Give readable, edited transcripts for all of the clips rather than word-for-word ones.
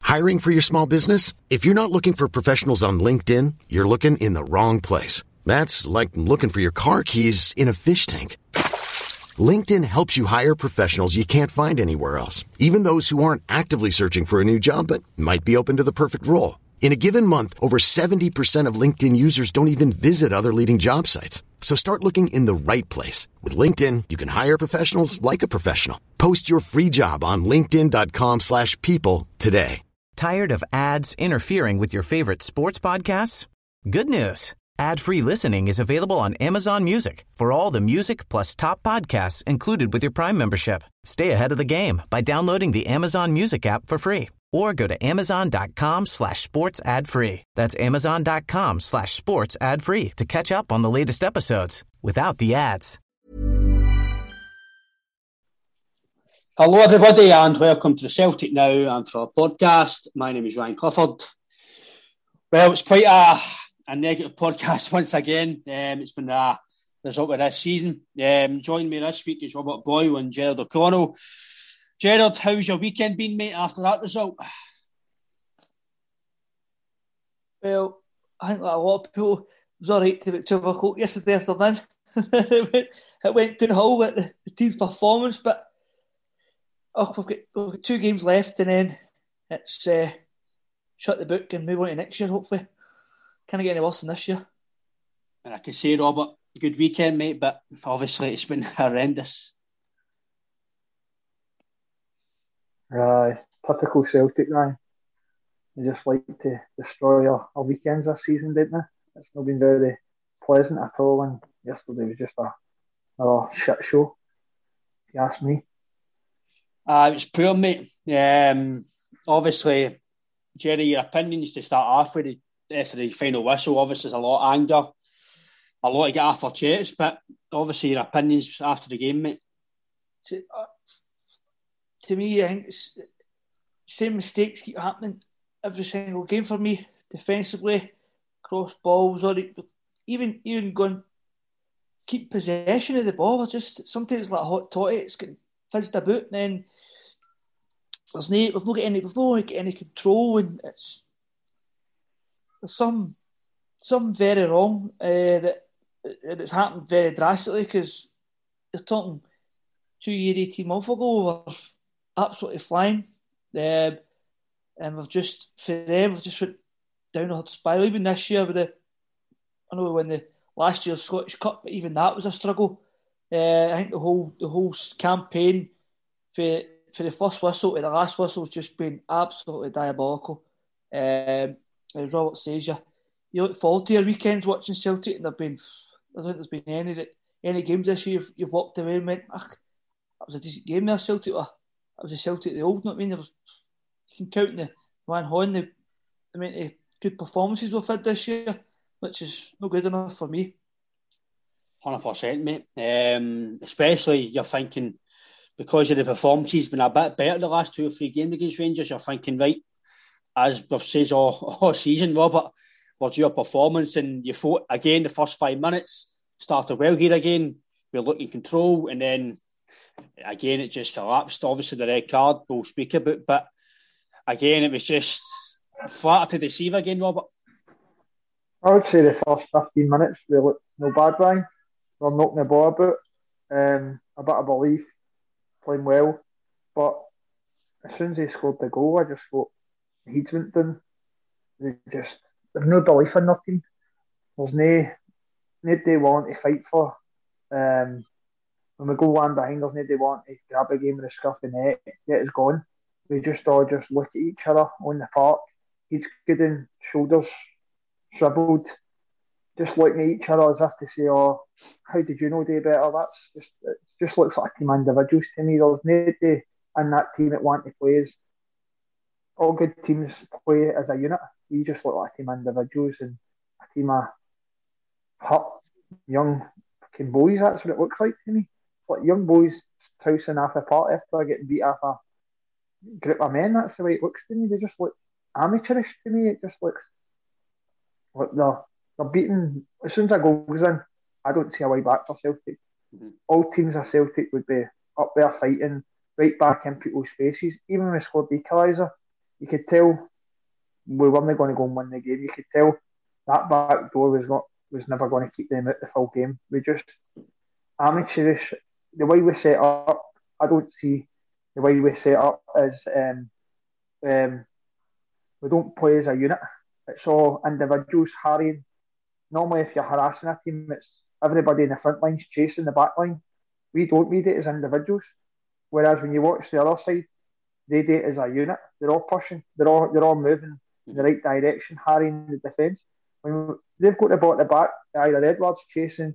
Hiring for your small business? If you're not looking for professionals on LinkedIn, you're looking in the wrong place. That's like looking for your car keys in a fish tank. LinkedIn helps you hire professionals you can't find anywhere else, even those who aren't actively searching for a new job but might be open to the perfect role. In a given month, over 70% of LinkedIn users don't even visit other leading job sites. So start looking in the right place. With LinkedIn, you can hire professionals like a professional. Post your free job on linkedin.com/people today. Tired of ads interfering with your favorite sports podcasts? Good news. Ad-free listening is available on Amazon Music for all the music plus top podcasts included with your Prime membership. Stay ahead of the game by downloading the Amazon Music app for free or go to amazon.com/sports ad free. That's amazon.com/sports ad free to catch up on the latest episodes without the ads. Hello everybody and welcome to the Celtic Now and for our podcast. My name is Ryan Clifford. Well, it's quite a negative podcast once again. It's been the result of this season. Joining me this week is Robert Boyle and Gerard O'Connell. Gerard, how's your weekend been, mate, after that result? Well, I think like a lot of people, it was all right to about 12 o'clock yesterday afternoon. It went downhill with the team's performance, but we've got 2 games left and then it's shut the book and move on to next year, hopefully. Can't get any worse than this year. And I can say, Robert, good weekend, mate, but obviously it's been horrendous. Typical Celtic, Ryan. They just like to destroy our weekends this season, don't they? It's not been very pleasant at all, and yesterday was just another shit show, if you ask me. It was poor, mate. Obviously, Jerry, your opinions to start off with after the final whistle. Obviously, there's a lot of anger, a lot to get off our chest, but obviously your opinions after the game, mate. To me, I think it's same mistakes keep happening every single game for me. Defensively, cross balls, or even going keep possession of the ball. Just sometimes like a hot toddy, it's getting fizzed about, and then we've not got any control, and there's some very wrong that it's happened very drastically because you're talking 2 year, 18 months ago, we're absolutely flying, and we've just went down a spiral. Even this year I know we won the last year's Scottish Cup, but even that was a struggle. I think the whole campaign for the first whistle to the last whistle has just been absolutely diabolical. As Robert says, you look forward to your weekends watching Celtic, and I don't think there's been any games this year you've walked away and went, that was a decent game there, Celtic. That was a Celtic the old, you know what I mean? You can count the Van Horn, the amount of good performances we've had this year, which is not good enough for me. 100%, mate. Especially you're thinking, because of the performances been a bit better the last 2 or 3 games against Rangers, you're thinking, right, as we've said all season, Robert, was your performance, and you thought again the first 5 minutes started well here again, we're looking control, and then again it just collapsed. Obviously the red card we'll speak about, but again it was just flat to deceive again, Robert. I would say the first 15 minutes they looked no bad, Ryan. They're knocking the ball about, a bit of belief, playing well, but as soon as they scored the goal, I just thought the heats went down. There's no belief in their team. There's no day want to fight for. When we go one behind, there's no day want to grab a game with the scruff of the net, get us going. We just all just look at each other on the park. He's good in shoulders shriveled, just looking at each other as if to say, "Oh, how did you know do better?" It just looks like a team of individuals to me. There's nobody in that team that want to play as all good teams play as a unit. We just look like a team of individuals and a team of hurt young fucking boys. That's what it looks like to me. It's like young boys tousing off a party after getting beat off a group of men. That's the way it looks to me. They just look amateurish to me. It just looks like they're beating. As soon as a goal goes in, I don't see a way back for Celtic. Mm-hmm. All teams of Celtic would be up there fighting, right back in people's faces. Even when we scored the equaliser, you could tell we weren't going to go and win the game. You could tell that back door was never going to keep them out the full game. We just amateurish. The way we set up, I don't see the way we set up as we don't play as a unit. It's all individuals harrying. Normally, if you're harassing a team, it's everybody in the front line's chasing the back line. We don't read it as individuals. Whereas when you watch the other side, they do it as a unit. They're all pushing. They're all moving in the right direction, harrying the defence. When they've got the ball at the back, either Edwards chasing,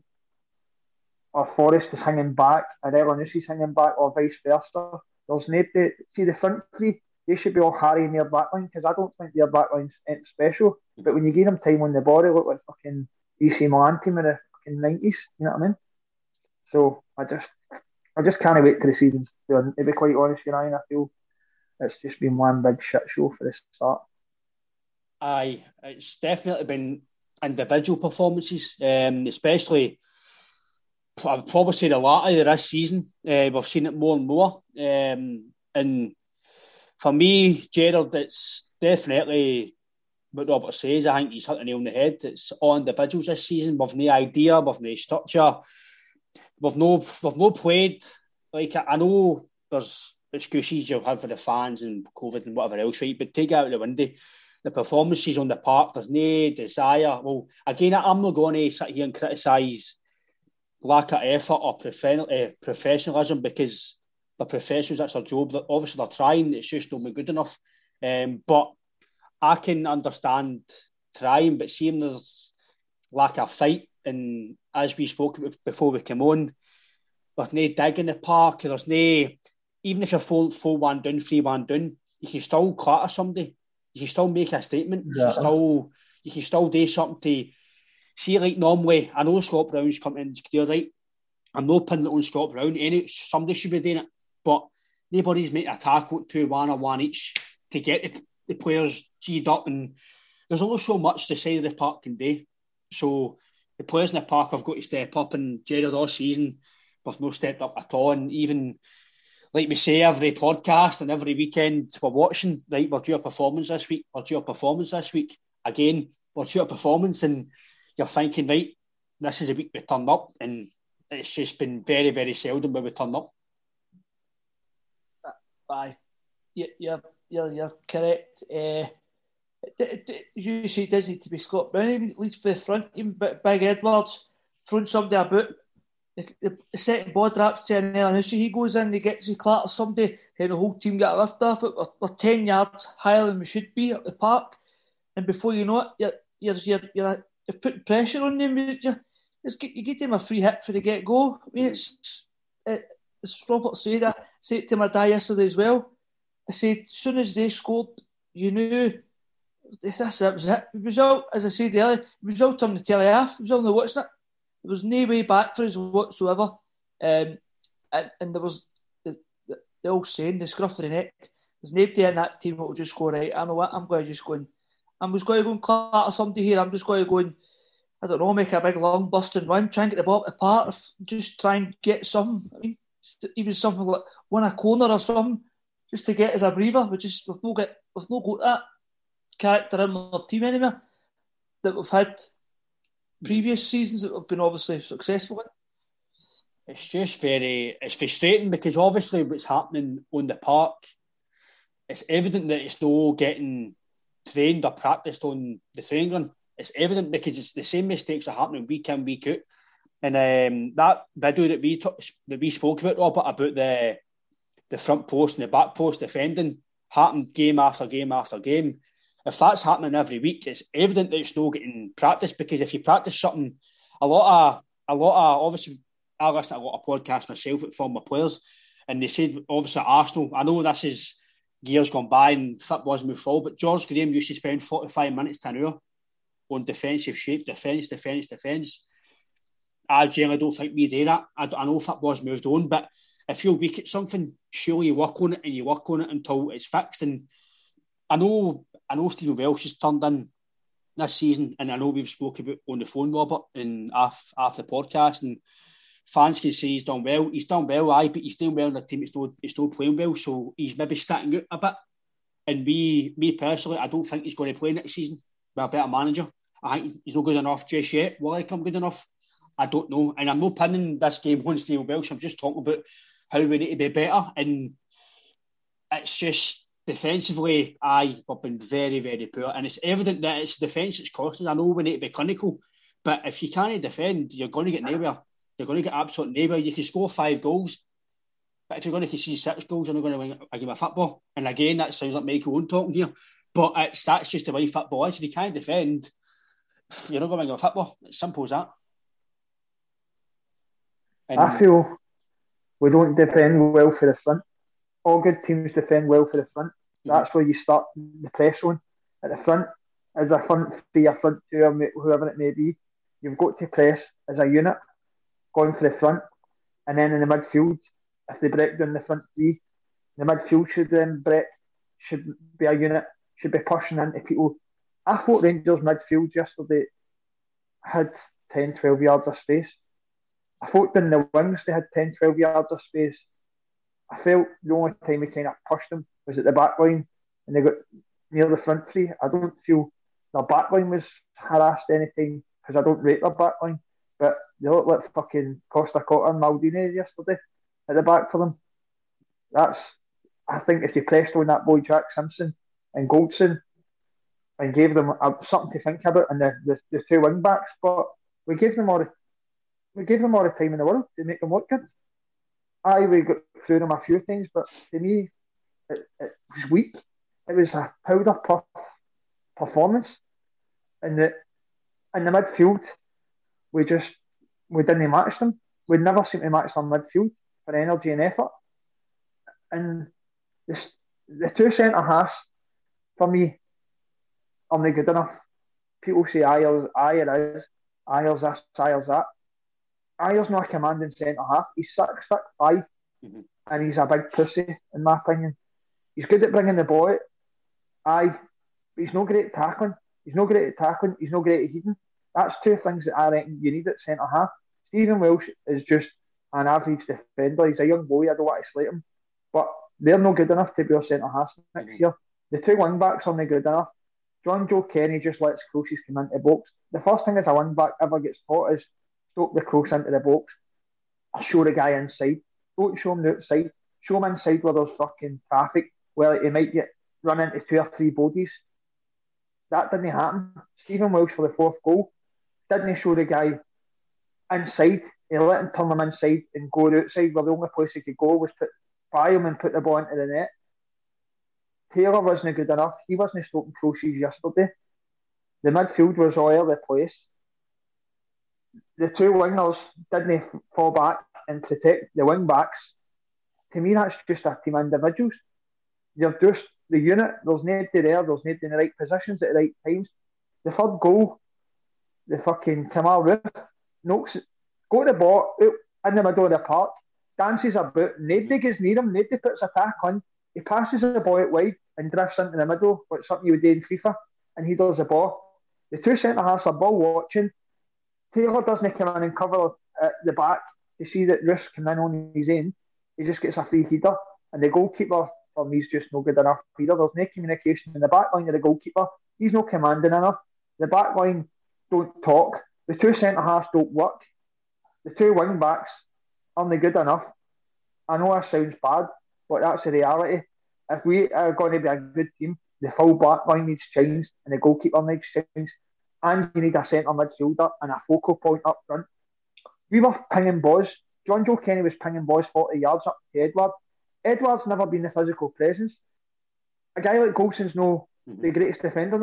or Forrest is hanging back, and Elyounoussi is hanging back, or vice versa. There's no. See the front three. They should be all harrying their backline because I don't think their backline's anything special. But when you give them time on the ball, they look like fucking AC Milan team in the fucking 90s. You know what I mean? So I just can't wait till the season's done. To be quite honest, Ryan, I feel it's just been one big shit show for the start. Aye, it's definitely been individual performances, especially I'd probably say the latter of this season. We've seen it more and more. And for me, Gerrard, it's definitely what Robert says. I think he's hit the nail on the head. It's all individuals this season. We've no idea, we've no structure. We've no played. Like, I know there's excuses you'll have for the fans and COVID and whatever else, right? But take it out of the window. The performances on the park, there's no desire. Well, again, I'm not going to sit here and criticise lack of effort or professionalism because the professionals, that's their job. Obviously, they're trying. It's just not good enough. But I can understand trying, but seeing there's lack of fight, and as we spoke before we came on, there's no dig in the park. There's no, even if you're 4-1 down, 3-1 down, you can still clatter somebody. You can still make a statement. Yeah. You can still do something to see. Like normally, I know Scott Brown's coming in there, right? I'm not pinning it on Scott Brown. Somebody should be doing it, but nobody's making a tackle 2-1 or 1 each to get the players G'd up. And there's only so much the side of the park can do. So the players in the park have got to step up. And Gerrard all season, we've not stepped up at all. And even like we say every podcast and every weekend we're watching, right, we're due a performance this week. Again, we're due a performance, and you're thinking, right, this is a week we turned up, and it's just been very, very seldom where we turn up. Aye, you're correct. You say it does need to be Scott Brown, even at least for the front, even Big Edwards throwing somebody about. The second ball drops to an Elyounoussi, he goes in, he clatters somebody, and the whole team get a lift off it. We're 10 yards higher than we should be at the park, and before you know it, you're putting pressure on them. You give them a free hit for the get-go. I mean, it's Robert said. I said to my dad yesterday as well. I said, as soon as they scored, you knew that was it. It was all, as I said earlier, it was all turning the telly off. It was all watching it. There was no way back for us whatsoever. And there was the old saying, the scruff of the neck. There's nobody in that team that will just go, right, I know what, I'm just going to go and clatter somebody here. I'm just going to go and, I don't know, make a big long busting run, try and get the ball up the park, just try and get some. I mean, even something like win a corner or something, just to get as a breather. We've not got that character in our team anymore that we've had previous seasons that have been obviously successful in. It's frustrating because obviously what's happening on the park, it's evident that it's not getting trained or practiced on the training ground. It's evident because it's the same mistakes are happening week in, week out. And that video that we spoke about, Robert, about the front post and the back post defending, happened game after game after game. If that's happening every week, it's evident that it's not getting practiced, because if you practice something, a lot of obviously, I listen to a lot of podcasts myself with former players, and they said obviously at Arsenal, I know this is years gone by and football's moved forward, but George Graham used to spend 45 minutes to an hour on defensive shape, defence. I generally don't think we do that. I know football's moved on, but if you're weak at something, surely you work on it until it's fixed. And I know Stephen Welsh has turned in this season, and I know we've spoken about on the phone, Robert, and after the podcast, and fans can say he's done well. He's done well, but he's doing well in the team. It's not playing well, so he's maybe starting out a bit. And me personally, I don't think he's going to play next season with a better manager. I think he's not good enough just yet. Will he come good enough? I don't know. And I'm not pinning this game on Steve Welsh. I'm just talking about how we need to be better. And it's just defensively, we've been very, very poor. And it's evident that it's defence that's costing. I know we need to be clinical, but if you can't defend, you're going to get nowhere. You're going to get absolute nowhere. You can score 5 goals, but if you're going to concede 6 goals, you're not going to win a game of football. And again, that sounds like Michael Owen talking here, but that's just the way football is. If you can't defend, you're not going to win a football. It's simple as that. And I feel we don't defend well for the front. All good teams defend well for the front. That's where you start the press on at the front. As a front three, a front two, or whoever it may be, you've got to press as a unit, going for the front. And then in the midfield, if they break down the front three, the midfield should be a unit, should be pushing into people. I thought Rangers midfield yesterday had 10, 12 yards of space. I thought in the wings they had 10, 12 yards of space. I felt the only time we kind of pushed them was at the back line and they got near the front three. I don't feel their back line was harassed anything because I don't rate their back line, but they look like fucking Costa Cotta and Maldini yesterday at the back for them. I think if you pressed on that boy Jack Simpson and Goldson and gave them something to think about, and the 2 wing backs, but we gave them all the time in the world to make them look good. We got through them a few things, but to me, it was weak. It was a powder puff performance. In the midfield, we didn't match them. We never seemed to match them midfield for energy and effort. And the 2 centre halves, for me, are not good enough. People say Ayers this, Ayers that. Ayers not a commanding centre half. He's 6'5", and he's a big pussy, in my opinion. He's good at bringing the ball out. But he's no great at tackling. He's no great at heading. That's 2 things that I reckon you need at centre half. Stephen Welsh is just an average defender. He's a young boy. I don't want to slate him, but they're not good enough to be our centre half next year. The 2 wing backs are not good enough. John Joe Kenny just lets crosses come into the box. The first thing as a wing back ever gets taught is stop the cross into the box. Or show the guy inside. Don't show him the outside. Show him inside where there's fucking traffic, where he might get run into 2 or 3 bodies. That didn't happen. Stephen Welsh for the 4th goal didn't show the guy inside. He let him turn him inside and go outside, where the only place he could go was by him and put the ball into the net. Taylor wasn't good enough. He wasn't stopping crosses yesterday. The midfield was all over the place. The 2 wingers didn't fall back and protect the wing backs. To me, that's just a team of individuals. You're just the unit. There's nobody there. There's nobody in the right positions at the right times. The 3rd goal, the fucking Kamal Roof knocks it, got the ball out in the middle of the park, dances about. Nobody gets near him. Nobody puts a tack on. He passes the ball out wide and drifts into the middle, which is something you would do in FIFA, and he does the ball. The 2 centre halves are ball watching. Taylor doesn't come in and cover at the back to see that Roos come in on his end. He just gets a free header, and the goalkeeper for me is just no good enough either. There's no communication in the back line of the goalkeeper. He's not commanding enough. The back line don't talk. The 2 centre halves don't work. The 2 wing backs aren't good enough. I know that sounds bad, but that's the reality. If we are going to be a good team, the full back line needs change and the goalkeeper needs change. And you need a centre midfielder and a focal point up front. We were pinging balls. John Joe Kenny was pinging balls 40 yards up to Edward. Edward's never been the physical presence. A guy like Golson's no the greatest defender,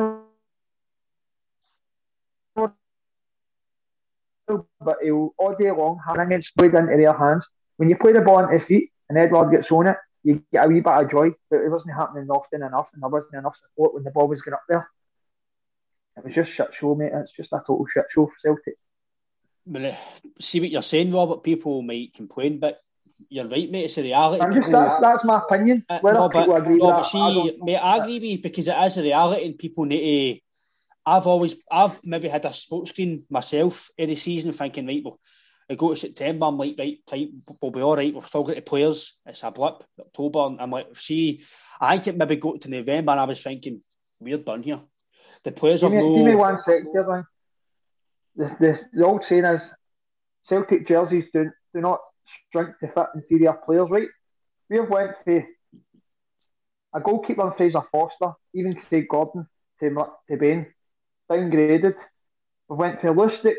but he'll all day long bring it straight into their hands. When you play the ball into his feet and Edward gets on it, you get a wee bit of joy, but it wasn't happening often enough, and there wasn't enough support when the ball was getting up there. It was just shit show, mate. It's just a total shit show for Celtic. Well, see what you're saying, Robert. People might complain, but you're right, mate. It's a reality. That's my opinion. Whether people agree with that, I agree with you because it is a reality, and people need to. I've maybe had a sport screen myself in the season, thinking, right, well, I go to September, I'm like, right, we'll be all right. We've still got the players. It's a blip. October, I'm like, see, I think it maybe got to November and I was thinking, we're done here. The players Give have no... me 1 second here, man. The old saying is, Celtic jerseys do not shrink to fit inferior players, right? We have went to a goalkeeper in Fraser Foster, even Craig Gordon, to Ben, downgraded. We went to Lustig,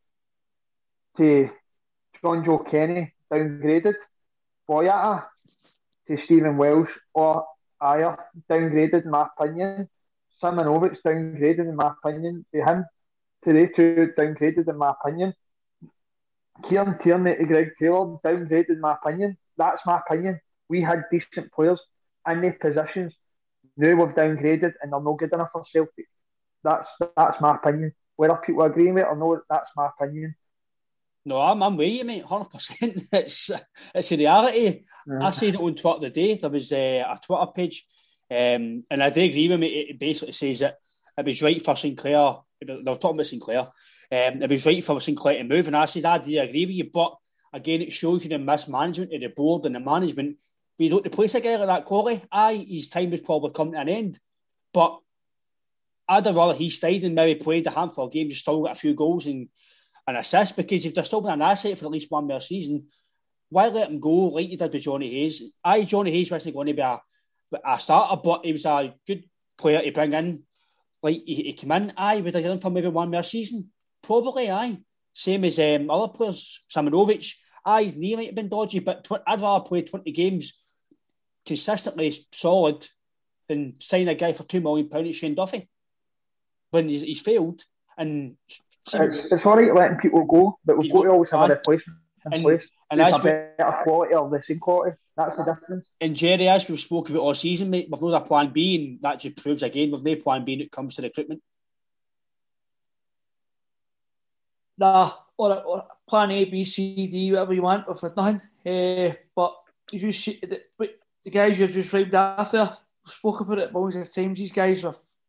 to John Joe Kenny, downgraded. Boyata to Stephen Welsh or Ayer, downgraded in my opinion. Simonovic, downgraded in my opinion. To him, to they two, downgraded in my opinion. Kieran Tierney to Greg Taylor, downgraded in my opinion. That's my opinion. We had decent players in their positions. Now we've downgraded and they're not good enough for Celtic. That's my opinion. Whether people agree with it or not, that's my opinion. No, I'm with you, mate, 100%. It's a reality. I said it on Twitter today. There was a Twitter page, and I do agree with me. It basically says that it was right for Sinclair. They were talking about Sinclair. It was right for Sinclair to move, and I said I do agree with you. But again, it shows you the mismanagement of the board and the management. We don't replace a guy like that quality. His time was probably coming to an end, but I'd rather he stayed and maybe played a handful of games and still got a few goals and assist, because if they're still been an asset for at least one more season, why let him go like you did with Johnny Hayes? Johnny Hayes wasn't going to be a starter, but he was a good player to bring in. Like he came in, would I get him for maybe one more season? Probably, Same as other players, Simonovic, his knee might have been dodgy, but I'd rather play 20 games consistently solid than sign a guy for £2 million at Shane Duffy when he's failed. And it's all right letting people go, but we've got to always have a replacement in place. And that's a better quality or the same quality. That's the difference. And Jerry, as we've spoken about all season, mate, we've not a plan B, and that just proves again we've no plan B when it comes to recruitment. Nah, or plan A, B, C, D, whatever you want, if it's nothing. But you just see the guys you've just rhymed after, we've spoke about it most of the times. These guys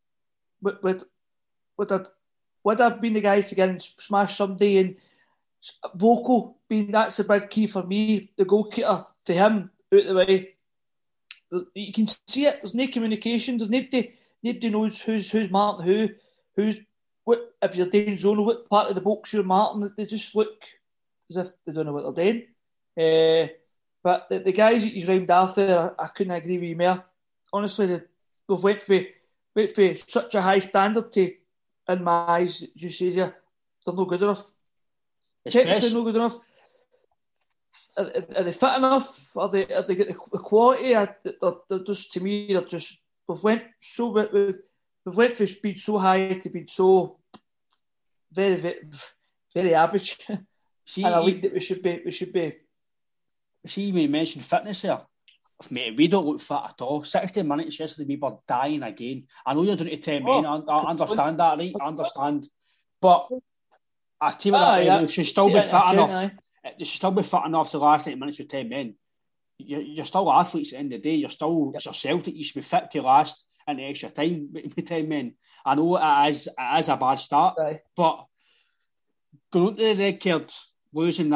would have been the guys to get and smash somebody, and Vocal being that's a big key for me. The goalkeeper to him out the way. You can see it. There's no communication. There's nobody knows who's marking who's what. If you're doing zonal, what part of the box you're marking. They just look as if they don't know what they're doing. But the guys that he's rhymed after, I couldn't agree with you more. Honestly, they've went for such a high standard to, in my eyes, just says they're not good enough. Technically not good enough. Are they fit enough? Are they get the quality? They're just, to me, they're just, we've went for speed so high to be so very, very, very average. See, and I think that we should be. See, when you mentioned fitness there, mate, we don't look fit at all. 60 minutes yesterday, we were dying again. I know you're doing it to 10 men. I understand that, right? I understand. But a team of that should still be fit enough. They should still be fit enough to last 8 minutes with 10 men. You're still athletes at the end of the day. It's your Celtic. You should be fit to last in the extra time with 10 men. I know it is a bad start, but going to the red card, losing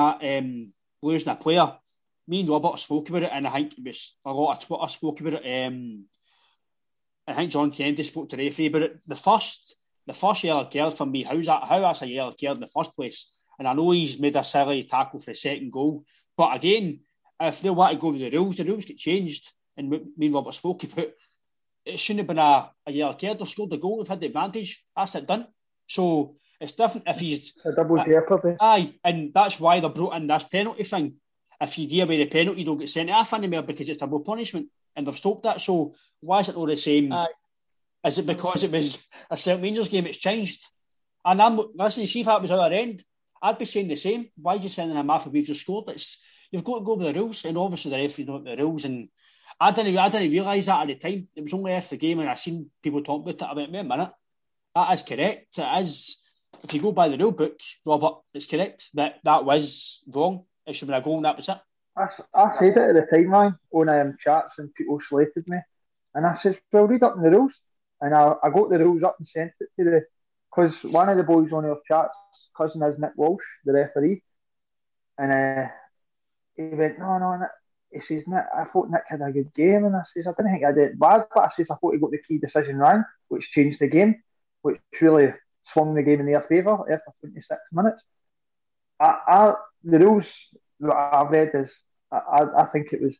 a player. Me and Robert spoke about it, and I think it was a lot of Twitter spoke about it. I think John Kennedy spoke to the referee about it. The first yellow card for me, how that's a yellow card in the first place? And I know he's made a silly tackle for the second goal, but again, if they want to go with the rules get changed. And me and Robert spoke about it shouldn't have been a yellow card. They've scored the goal, they've had the advantage. That's it done. So it's different if he's a double jeopardy. And that's why they brought in this penalty thing. If you give away the penalty, you don't get sent off anymore because it's double punishment, and they've stopped that. So why is it not the same? Is it because it was a St Rangers game? It's changed. And I'm listening. See if that was other end, I'd be saying the same. Why are you sending him off if we've just scored? You've got to go with the rules, and obviously the referee don't know the rules. And I didn't realise that at the time. It was only after the game, and I seen people talk about it. I went, wait a minute, that is correct. It is. If you go by the rule book, Robert, it's correct that was wrong. It should have been a goal, and that was it. I said it at the time, man, on chats, and people slated me. And I said, well, read up in the rules. And I got the rules up and sent it to because one of the boys on our chats, cousin is Nick Walsh, the referee. And he went, no, he says, Nick, I thought Nick had a good game, and I says, I didn't think I did bad, but I says, I thought he got the key decision wrong, which changed the game, which really swung the game in their favour after 26 minutes. The rules that I've read is, I think it was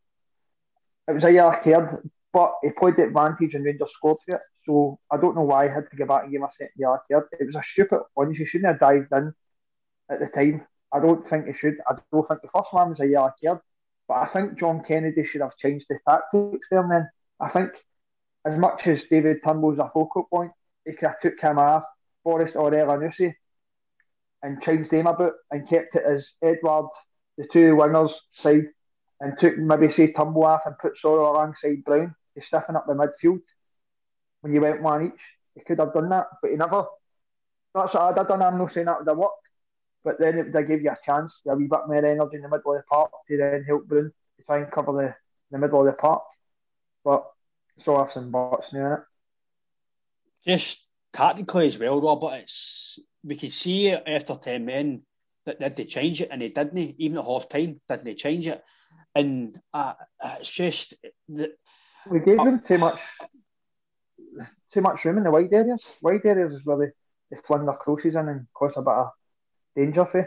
a yellow card, but he played the advantage and Rangers scored for it, so I don't know why he had to go back and give him a second yellow card. It was a stupid one. He shouldn't have dived in at the time. I don't think he should. I don't think the first one was a yellow card. But I think John Kennedy should have changed the tactics there and then. I think as much as David Turnbull's a focal point, he could have took him off, Forrest or Elanusi, and changed them a bit and kept it as Edward, the two wingers side, and took maybe say Turnbull off and put Sorrell alongside Brown to stiffen up the midfield when you went one each. He could have done that, but he never. That's what I'd have done. I'm not saying that would have worked. But then they give you a chance, a wee bit more energy in the middle of the park to then help Brown to try and cover the middle of the park. But it's all ifs and buts now, innit? Just tactically as well, Robert, we could see after 10 men that they change it, and they didn't. Even at half time, didn't they change it? And it's just we gave them too much room in the wide areas. Wide areas is where they fling their crosses in and cause a bit of danger for.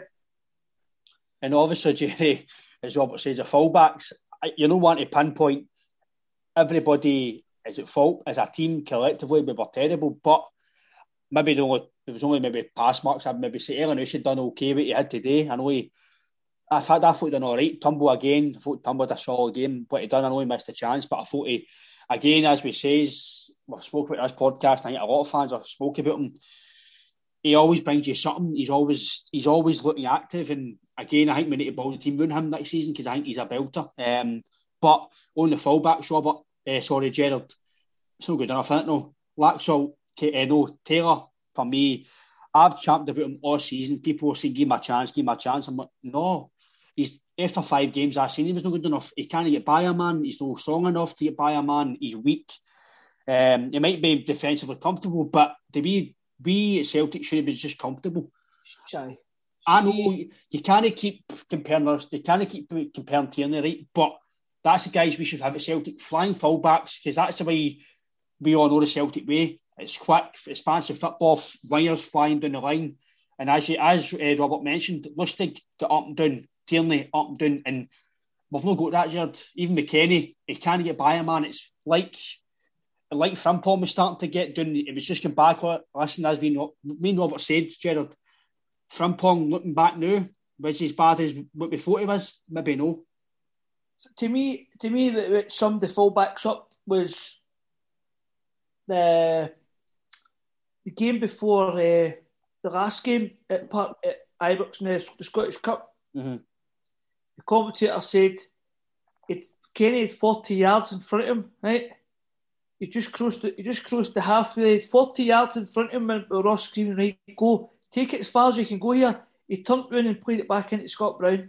And obviously, Jerry, as Robert says, the fullbacks, you don't want to pinpoint everybody is at fault. As a team, collectively, we were terrible, but maybe there was only maybe pass marks. I'd maybe say Elanusi had done okay what he had today. I know I thought he done all right. Turnbull again, I thought Turnbull had a solid game. What he done, I know he missed a chance, but I thought he, again, as we says, we've spoken about this podcast, and I think a lot of fans have spoken about him. He always brings you something. He's always looking active. And again, I think we need to build the team around him next season because I think he's a belter. But on the fullbacks, Robert, Gerard, it's not good enough, isn't it? No, Laxalt, Taylor, for me, I've champed about him all season. People were saying, give him a chance. I'm like, no. He's after 5 games I've seen, he was not good enough. He can't get by a man. He's not strong enough to get by a man. He's weak. He might be defensively comfortable, but to be we at Celtic should have been just comfortable. I know you can't keep comparing us. You can't keep comparing Tierney, right? But that's the guys we should have at Celtic, flying fullbacks, because that's the way we all know the Celtic way. It's quick, expansive football, wingers flying down the line, and as Robert mentioned, Lustig got up and down, Tierney up and down, and we've not got that yet. Even McKennie, he can't get by a man. It's like Frimpong was starting to get down. It was just going back. Listen, as me and Robert said, Gerard, Frimpong looking back now, was he as bad as what we thought he was? Maybe no. To me, that summed the fullbacks up was the game before the last game at Ibrox in the Scottish Cup. Mm-hmm. The commentator said Kenny had 40 yards in front of him, right? He just crossed the halfway, 40 yards in front of him, and Ross screaming, right, go, take it as far as you can go here. He turned around and played it back into Scott Brown.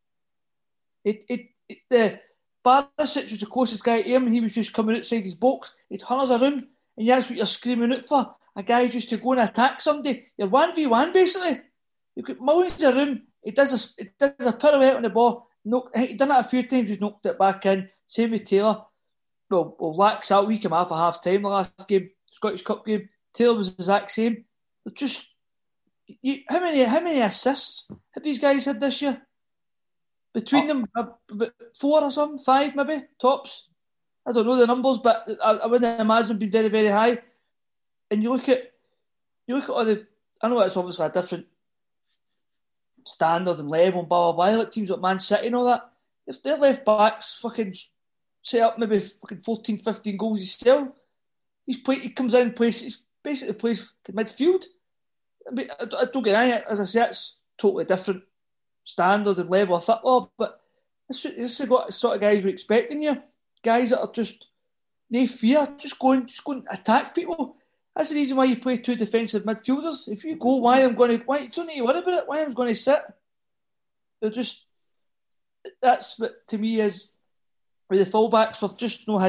The Barisic was the closest guy to him, and he was just coming outside his box. He'd hunters around, and that's what you're screaming out for. A guy just to go and attack somebody. You're 1v1 basically. You've got millions of room. He does a pirouette on the ball. He'd done it a few times, he's knocked it back in. Same with Taylor. Well, Laxalt, we came off at half time the last game, Scottish Cup game. Taylor was the exact same. But just how many assists have these guys had this year? Between them, about 4 or something, 5 maybe, tops. I don't know the numbers, but I wouldn't imagine them being very, very high. And you look at all the. I know it's obviously a different standard and level and blah blah blah. Like teams like Man City and all that. If their left backs fucking set up maybe fucking 14, 15 goals himself, he comes in and plays. He basically plays midfield. I mean, I don't get it. As I say, it's totally different standards and level of football. But this is what sort of guys we're expecting here. Guys that are just no fear, just go and attack people. That's the reason why you play 2 defensive midfielders. If you go, why you don't need to worry about it. Why I'm going to sit? They're just. That's what to me is with the fullbacks. We've just not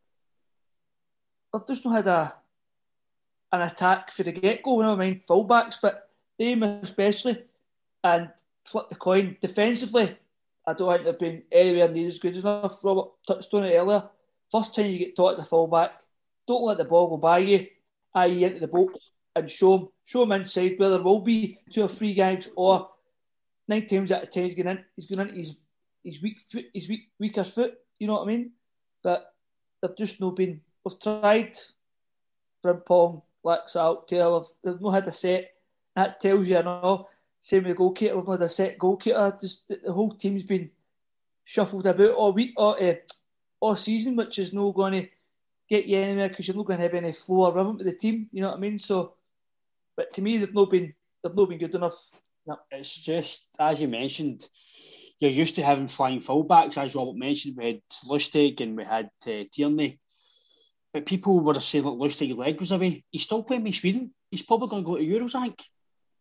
had an attack for the get go. Never mind fullbacks, but them especially, and flip the coin defensively. I don't think they've been anywhere near as good enough. Robert touched on it earlier. First time you get taught as a fullback, don't let the ball go by you, i.e. into the box, and show him inside where there will be 2 or 3 guys, or 9 times out of 10 he's going into his weaker foot, you know what I mean? But they've just not been, we've tried Frimpong, Laxalt, Taylor, they've not had a set. That tells you, I know. Same with the goalkeeper, we've not had a set goalkeeper. Just the whole team's been shuffled about all week, all season, which is not going to get you anywhere because you're not going to have any flow or rhythm to the team. You know what I mean? So, but to me, they've not been good enough. No, it's just as you mentioned, you're used to having flying fullbacks. As Robert mentioned, we had Lustig and we had Tierney. But people were saying that Lustig's leg was away. He's still playing with Sweden. He's probably going to go to Euros, I think.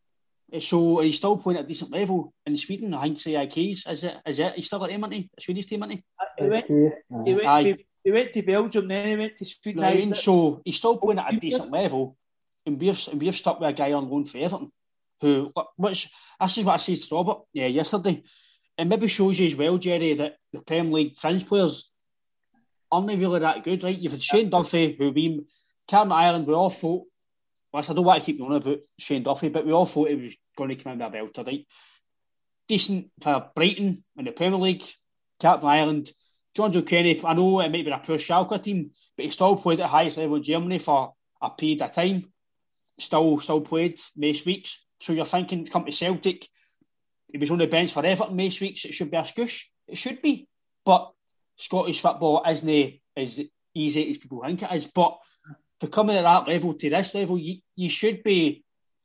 So he's still playing at a decent level in Sweden. I think IK's is it? He's still at him, isn't he? A Swedish team, isn't he? He went to Belgium, then he went to Sweden. No, I mean, so he's still playing at a decent level, and we've stuck with a guy on loan for Everton, which this is what I said to Robert yesterday. It maybe shows you as well, Jerry, that the Premier League fringe players aren't really that good, right? You've had Shane Duffy, Captain Ireland, we all thought. I don't want to keep going about Shane Duffy, but we all thought he was going to come in with a belter, right? Decent for Brighton in the Premier League, Captain Ireland. Jonjo Kenny, I know it might be a poor Schalke team, but he still played at the highest level in Germany for a period of time. Still played most weeks. So you're thinking, come to Celtic, he was on the bench for Everton most weeks, it should be a scoosh. It should be. But Scottish football isn't as easy as people think it is. But to come in at that level to this level, you should be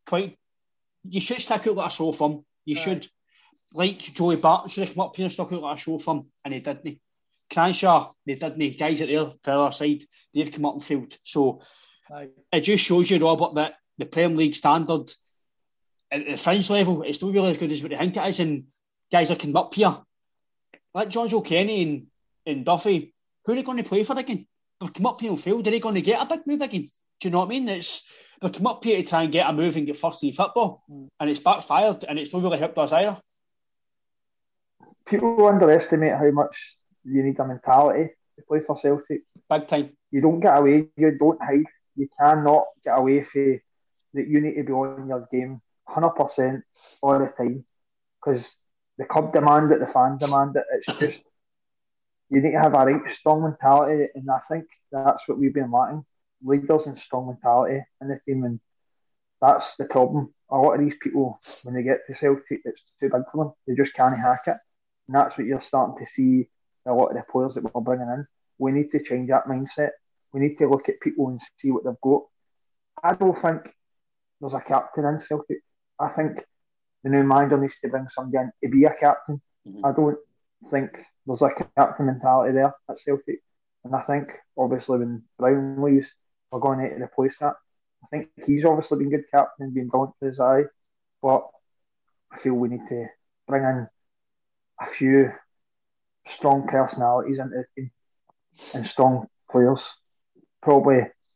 you should stick out like a sore thumb. You should, like Joey Barton should have come up here and stuck out like a sore thumb, and he didn't. Cranshaw, they didn't. Guys at the other side, they've come up and failed. So it just shows you, Robert, that the Premier League standard at the fringe level, it's not really as good as what they think it is, and guys are coming up here. Like Jonjo Kenny and Duffy, who are they going to play for again? They've come up here and failed. Are they going to get a big move again? Do you know what I mean? They've come up here to try and get a move and get first team football, and it's backfired, and it's not really helped us either. People underestimate how much you need a mentality to play for Celtic. Big time. You don't get away, you don't hide. You cannot get away from that. You need to be on your game 100% all the time, because the club demand it, the fans demand it. It's just, you need to have a right strong mentality, and I think that's what we've been lacking. Leaders and strong mentality in the team, and that's the problem. A lot of these people, when they get to Celtic, it's too big for them. They just can't hack it, and that's what you're starting to see. A lot of the players that we're bringing in, we need to change that mindset. We need to look at people and see what they've got. I don't think there's a captain in Celtic. I think the new manager needs to bring somebody in to be a captain. Mm-hmm. I don't think there's a captain mentality there at Celtic. And I think, obviously, when Brown leaves, we're going to replace that. I think he's obviously been good captain and been brilliant for his eye. But I feel we need to bring in a few strong personalities into the team and strong players. Probably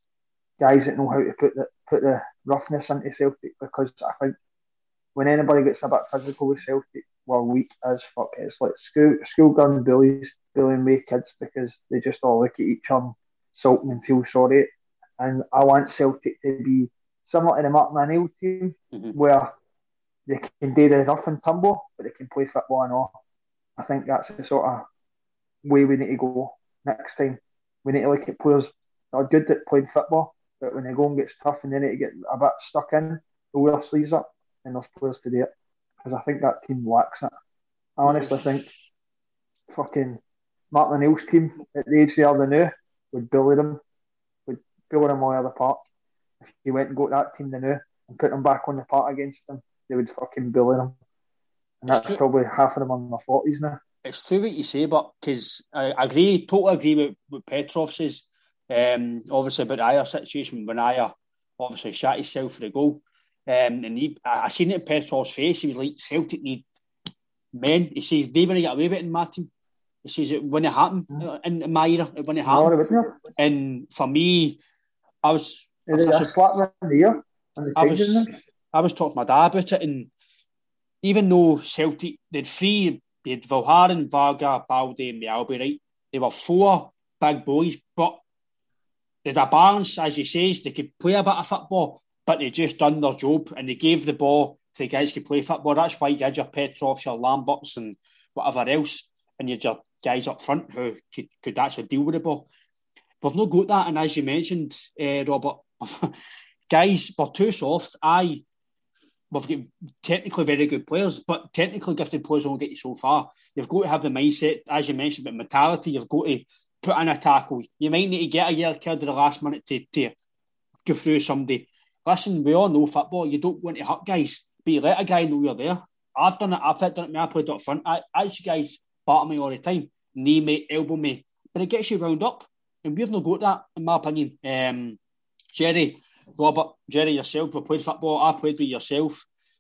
guys that know how to put the roughness into Celtic, because I think when anybody gets a bit physical with Celtic, we're weak as fuck. It's like schoolgirl bullies bullying away kids because they just all look at each other, insulting and feel sorry. And I want Celtic to be similar to the Martin O'Neill team, where they can do the rough and tumble, but they can play football and all. I think that's the sort of way we need to go next time. We need to look at players that are good at playing football, but when they go and gets tough and they need to get a bit stuck in, they'll wear their sleeves up, and there's players to do it. Because I think that team lacks it. I honestly think fucking Martin O'Neill's team at the age they are now would bully them all over the park. If you went and got that team now and put them back on the park against them, they would fucking bully them. And that's probably half of them on their 40s now. It's true what you say, but because I totally agree with what Petrov says. Obviously about the Ajer situation, when Ajer obviously shot himself for the goal. And I seen it in Petrov's face. He was like, Celtic need men. He says, they want to get away with it in my team. He says, it wouldn't happen in my era. It wouldn't happen. And for me, I was talking to my dad about it, and even though Celtic, they'd three You had Valharin, Varga, Baldy and Mjällby, right? They were 4 big boys, but they had a balance, as you say. They could play a bit of football, but they just done their job and they gave the ball to the guys who could play football. That's why you had your Petrovs, your Lamberts and whatever else, and you had your guys up front who could actually deal with the ball. We've not got that, and as you mentioned, Robert, guys, we're too soft. We've got technically very good players, but technically gifted players won't get you so far. You've got to have the mindset, as you mentioned, about mentality. You've got to put in a tackle. You might need to get a yellow card at the last minute to go through somebody. Listen, we all know football. You don't want to hurt guys, but you let a guy know you're there. I've done it. I've done it. I played up front. I see guys batter me all the time, knee me, elbow me, but it gets you round up, and we've not got that, in my opinion. Jerry, Robert, Jerry, yourself, we played football. I played with yourself.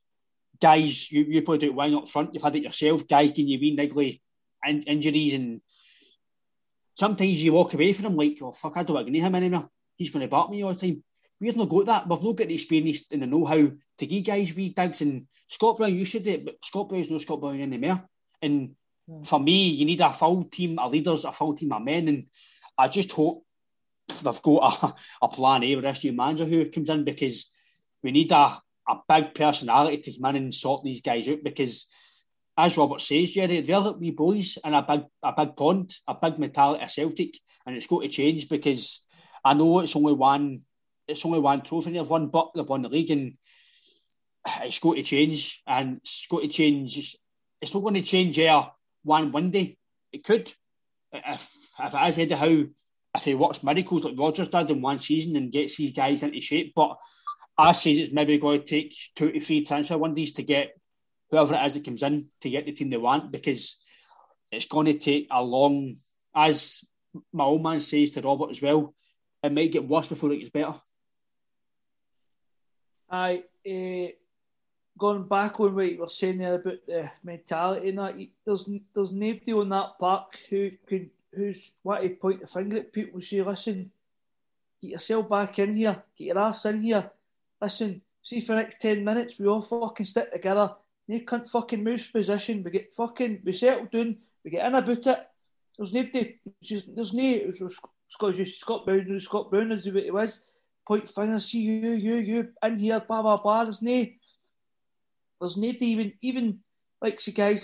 Guys, you played out wing up front. You've had it yourself. Guys, can you wee niggly injuries, and sometimes you walk away from him like, oh fuck, I don't want to him anymore. He's going to bat me all the time. We've not got that. We've not got the experience and the know-how to give guys wee digs. And Scott Brown used to do it, but Scott Brown's no Scott Brown anymore. And for me, you need a full team of leaders, a full team of men. And I just hope they've got a plan A with this new manager who comes in, because we need a big personality to come in and sort these guys out, because as Robert says, Jerry, they're like wee boys in a big pond, a big mentality of Celtic, and it's got to change, because I know it's only one trophy they've won, but they've won the league, and it's got to change, and it's got to change. It's not going to change one day. It could, if it is anyhow, if he works miracles like Rodgers did in one season and gets these guys into shape. But I say it's maybe going to take 2 to 3 transfer windows to get whoever it is that comes in to get the team they want, because it's going to take a long, as my old man says to Robert as well, it might get worse before it gets better. Going back on what you were saying there about the mentality and that, there's nobody on that park who's want to point the finger at people and say, listen, get yourself back in here, get your ass in here, listen, see for the next 10 minutes, we all fucking stick together, they can't fucking move position, we settle down, we get in about it, there's nobody, there's no, Scott Brown is what it was, point finger, see you, in here, blah, blah, blah, there's nobody even like see guys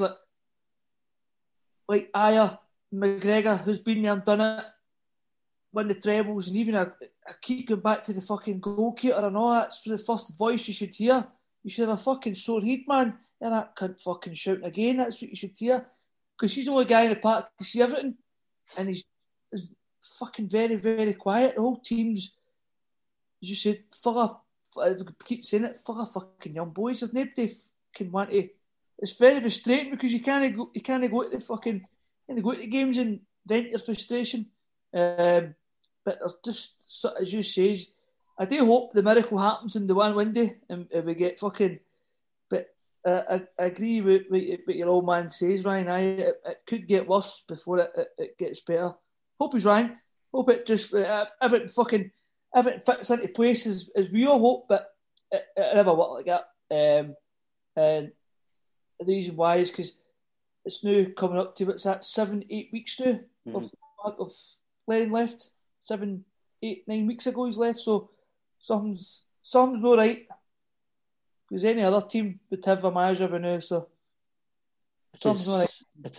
like Aya, McGregor, who's been there and done it, won the trebles, and even I keep going back to the fucking goalkeeper and all. That's the first voice you should hear. You should have a fucking sore head, man. And that cunt fucking shouting again. That's what you should hear, because he's the only guy in the park to see everything, and he's fucking very, very quiet. The whole team's, as you said, I keep saying it, full of fucking young boys. There's nobody can want to. It's very frustrating, because you can't go to the fucking. And they go to the games and vent your frustration. But there's just, as you say, I do hope the miracle happens in the one window and we get fucking. But I agree with what your old man says, Ryan. It could get worse before it gets better. Hope he's right. Hope it just everything fits into place as we all hope, but it never worked like that. And the reason why is because it's now coming up to, what's that, 7-8 weeks now of playing left. 7, 8, 9 weeks ago he's left, so something's not right. Because any other team would have a manager by now, so something's not right. But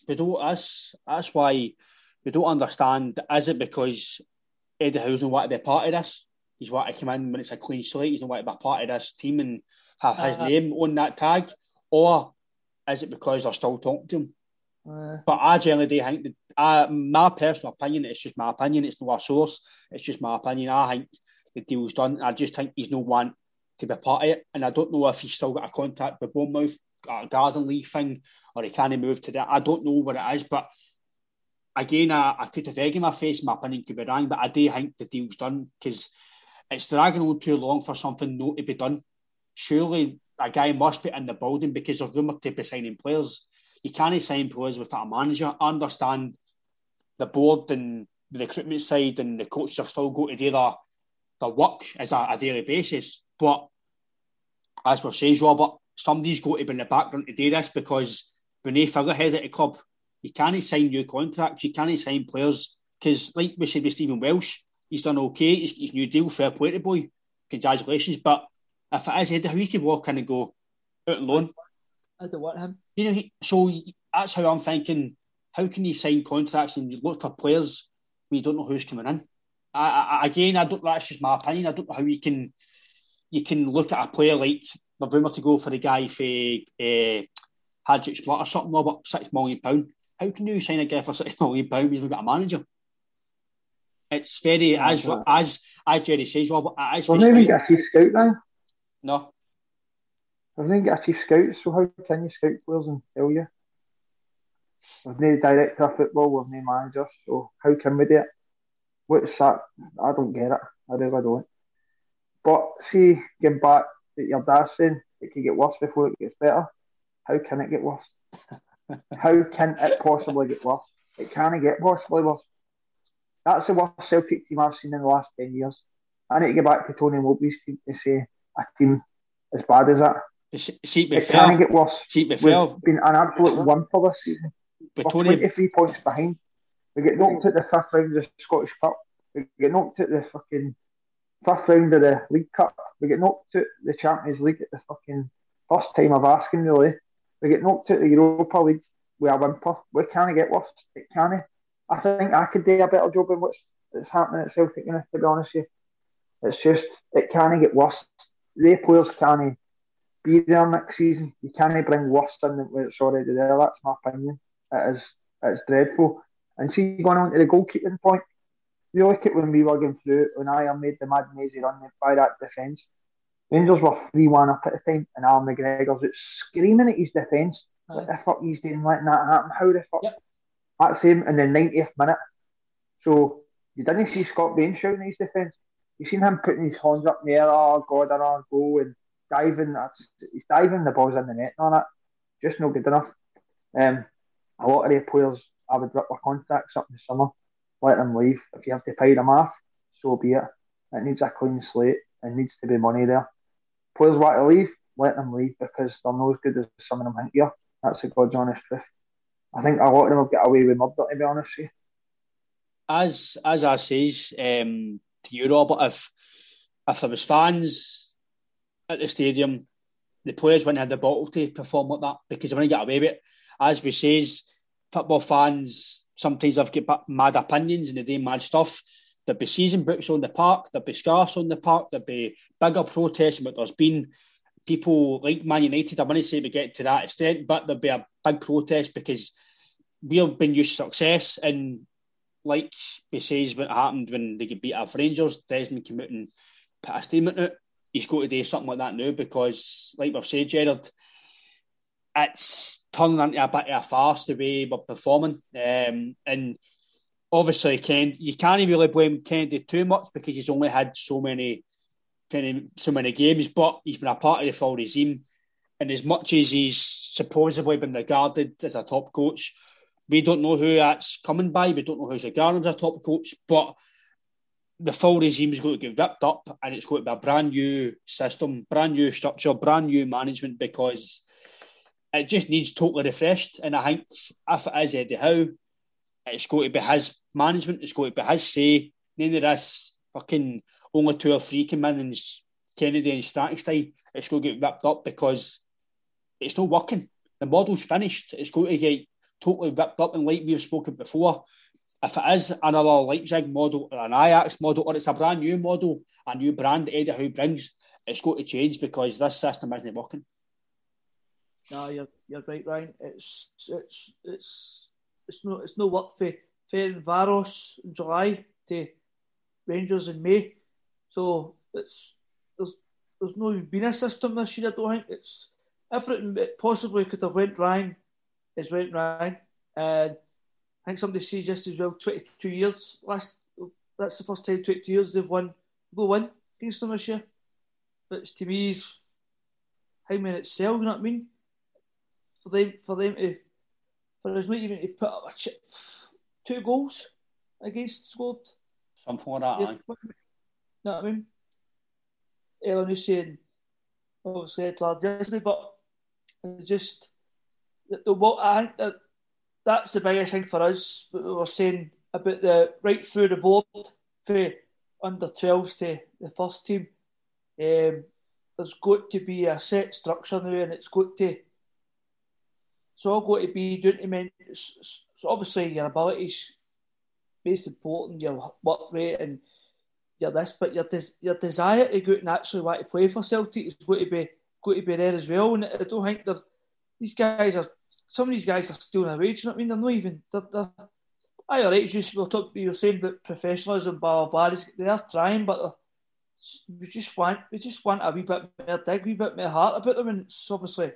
that's why we don't understand. Is it because Eddie Howe's don't want to be a part of this? He's want to come in when it's a clean slate. He's not want to be a part of this team and have his name on that tag, or is it because they're still talking to him? But I generally do think that, my personal opinion, it's just my opinion, it's not a source, it's just my opinion. I think the deal's done. I just think he's no one to be a part of it, and I don't know if he's still got a contact with Bournemouth, a garden league thing, or he can't move to that. I don't know what it is, but again, I could have egg in my face, my opinion could be wrong, but I do think the deal's done, because it's dragging on too long for something not to be done. Surely a guy must be in the building, because they're rumoured to be signing players. You can't sign players without a manager. I understand the board and the recruitment side and the coaches have still got to do their work as a daily basis. But as we've said, Robert, somebody's got to be in the background to do this, because when they figureheads at the club, you can't sign new contracts, you can't sign players, because like we said with Stephen Welsh, he's done okay, his new deal, fair play to the boy, congratulations. But if it is Eddie Howe, he could walk in and go out on loan. I don't want him. You know, so that's how I'm thinking. How can you sign contracts and you look for players when you don't know who's coming in? I don't. That's just my opinion. I don't know how you can look at a player like the rumour to go for the guy for Hadrick Split or something, about £6 million. How can you sign a guy for £6 million when you've got a manager? It's very as Jerry says, Robert. Well, maybe get a chief scout now. No. I've never got a chief scout, so how can you scout players and tell you? We've no director of football, we've no manager, so how can we do it? What's that? I don't get it. I really don't. But see, getting back to your dad saying it can get worse before it gets better. How can it get worse? How can it possibly get worse? It can't get possibly worse. That's the worst Celtic team I've seen in the last 10 years. I need to get back to Tony Mowbray's team to say a team as bad as that. It can't get worse. We've been an absolute whimper this season. We're 23 points behind. We get knocked at the fifth round of the Scottish Cup. We get knocked at the fucking fifth round of the League Cup. We get knocked at the Champions League at the fucking first time of asking, really. We get knocked at the Europa League with a whimper. We can't get worse. It can't. I think I could do a better job in what's happening at Celtic, to be honest with you. It's just, it can't get worse. The players can't be there next season. You can't bring worse than what's already there. That's my opinion. It's dreadful. And see, going on to the goalkeeping point, you look at when we were going through it, when I made the mad mazy run by that defence, Rangers were 3-1 up at the time, and Alan McGregor's was screaming at his defence. What the fuck he's doing, letting that happen? How the fuck? Yep. That's him in the 90th minute. So you didn't see Scott Bain shouting at his defence. You seen him putting his hands up in the air, oh God, I don't go, and diving. He's diving, the ball's in the net and all that. Just not good enough. A lot of the players, I would rip their contracts up in the summer, let them leave. If you have to pay them off, so be it. It needs a clean slate. There needs to be money there. Players want to leave, let them leave, because they're not as good as some of them think here. That's the God's honest truth. I think a lot of them have got away with murder, to be honest with you. As I says to you, Robert, if there was fans at the stadium, the players wouldn't have the bottle to perform like that, because they wouldn't get away with it. As we says, football fans sometimes have got mad opinions and they do mad stuff. There'd be season books on the park, there'd be scarves on the park, there'd be bigger protests, but there's been people like Man United. I wouldn't say we get to that extent, but there'd be a big protest because we've been used to success. And like we says, what happened when they get beat up Rangers, Desmond came out and put a statement out. He's got to do something like that now because, like we've said, Gerard, it's turning into a bit of a farce the way we're performing. And obviously, you can't really blame Kennedy too much because he's only had so many games, but he's been a part of the full regime. And as much as he's supposedly been regarded as a top coach, we don't know who that's coming by. We don't know who's regarded as a top coach, but the full regime is going to get ripped up and it's going to be a brand new system, brand new structure, brand new management, because it just needs totally refreshed. And I think if it is Eddie Howe, it's going to be his management, it's going to be his say. None of this fucking only 2 or 3 come in and Kennedy and Stratton, it's going to get ripped up because it's not working. The model's finished. It's going to get totally ripped up. And like we've spoken before, if it is another Leipzig model or an Ajax model, or it's a brand new model, a new brand that Eddie Howe brings, it's going to change because this system isn't working. No, you're right, Ryan. It's no work for Ferencváros in July to Rangers in May. So there's no been a system this year. I don't think it's everything that possibly could have went wrong has went wrong. And I think somebody said just as well, 22 years that's the first time 22 years they've won against them this year. But to me, it's how many itself, you know what I mean? For us not even to put up 2 goals against scored. Something like that, You know what I mean? Ellen was saying, obviously, it's hard yesterday, but it's just I think that's the biggest thing for us. What we were saying about the right through the board for under 12s to the first team. There's got to be a set structure now, and it's all got to be down to men. So obviously your abilities most important, your work rate and your this, but your desire to go out and actually want to play for Celtic is got to be there as well. And I don't think some of these guys are still in a wage. You know what I mean? They're not even. All right. You're saying about professionalism, blah blah blah. They are trying, but we just want a wee bit more dig, a wee bit more heart about them. And it's obviously,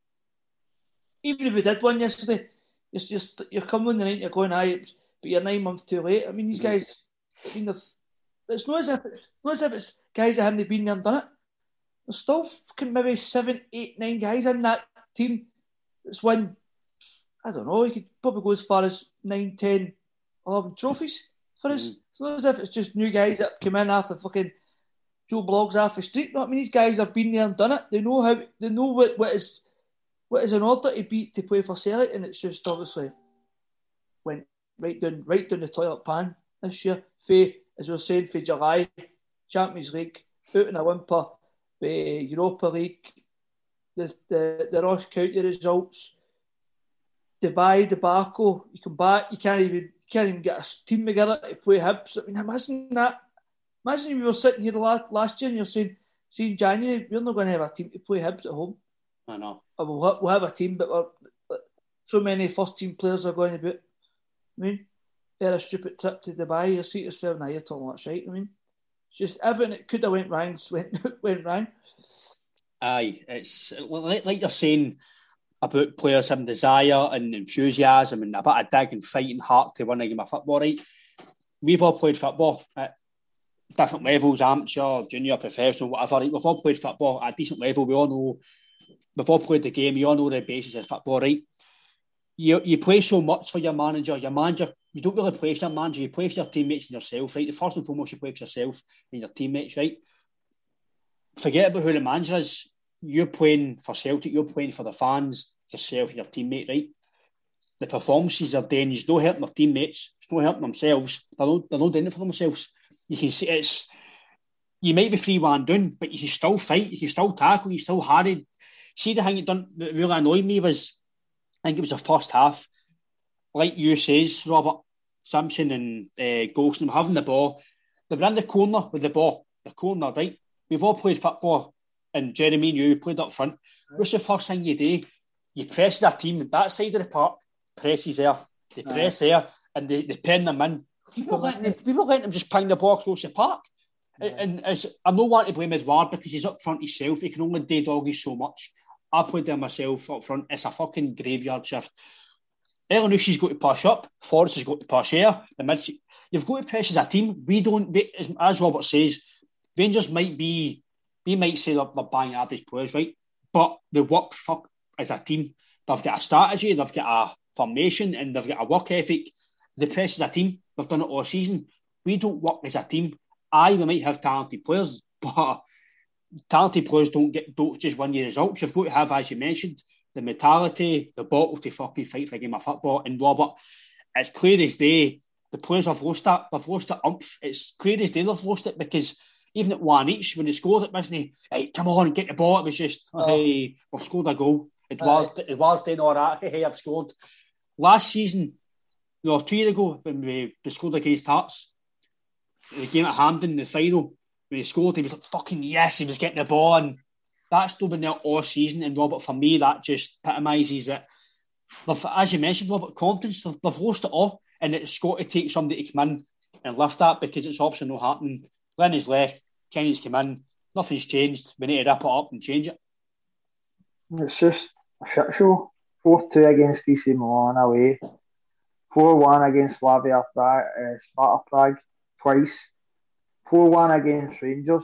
even if we did one yesterday, you're coming on the night, you're going but you're 9 months too late. I mean, these guys. I mean, it's not as if it's guys that haven't been there and done it. There's still maybe 7, 8, 9 guys in that team that's won. I don't know. You could probably go as far as 9, 10, 11 trophies for us. It's not as if it's just new guys that have come in after fucking Joe Bloggs off the street. You know what I mean? These guys have been there and done it. They know how. They know what is in order to play for Celtic, and it's just obviously went right down the toilet pan this year. As we were saying, for July, Champions League, out in a whimper, the Europa League, the Ross County results, Dubai debacle. You come back, you can't even get a team together to play Hibs. I mean, imagine that. Imagine if we were sitting here last year and you're saying January, we're not going to have a team to play Hibs at home. I know. We'll have a team, but so many first team players are going to be. I mean, they're a stupid trip to Dubai. You see yourself now, you're talking that's right. I mean, it's just everything that could have went wrong went wrong. Aye, it's like you're saying about players having desire and enthusiasm and a bit of dig and fighting heart to win a game of football, right? We've all played football at different levels, amateur, junior, professional, whatever. Right? We've all played football at a decent level. We all know, we've all played the game. You all know the basis of football, right? You play so much for your manager. Your manager, you don't really play for your manager. You play for your teammates and yourself, right? First and foremost, you play for yourself and your teammates, right? Forget about who the manager is. You're playing for Celtic. You're playing for the fans, yourself and your teammate, right? The performances they're doing is not helping their teammates. It's not helping themselves. They're not doing it for themselves. You can see you might be 3-1 down, but you can still fight. You can still tackle. You still hardy. See, the thing that really annoyed me was, I think it was the first half. Like you says, Robert Simpson and Golston were having the ball. They were in the corner with the ball. The corner, right? We've all played football, and Jeremy and you played up front. What's the first thing you do? You press their team that side of the park. Presses there. They press there, and they pen them in. People letting them just ping the ball across the park. And I'm not wanting to blame Edouard because he's up front himself. He can only do doggies so much. I played there myself up front. It's a fucking graveyard shift. Elyounousse's got to push up. Forrest has got to push here. You've got to press as a team. As Robert says, Rangers might say they're bang average players, right? But they work as a team. They've got a strategy, they've got a formation, and they've got a work ethic. They press as a team. They've done it all season. We don't work as a team. We might have talented players, but talented players don't just win you results. You've got to have, as you mentioned, the mentality, the bottle to fucking fight for a game of football. And Robert, it's clear as day, the players have lost that. They've lost that umph. It's clear as day they've lost it because even at 1 each, when they scored, it wasn't, hey, come on, get the ball. It was just, hey, we've scored a goal. It was doing all that. Hey, I've scored. Last season, 2 years ago, when we scored against Hearts, the game at Hampden, the final, when he scored, he was like, fucking yes, he was getting the ball. And that's still been there all season. And Robert, for me, that just epitomises it. As you mentioned, Robert, confidence, they've lost it all. And it's got to take somebody to come in and lift that because it's obviously not happening. Lenny's left, Kenny's come in, nothing's changed. We need to rip it up and change it. It's just a shit show. 4-2 against DC Milan away. 4-1 against Slavia Sparta Prague twice. 4-1 against Rangers.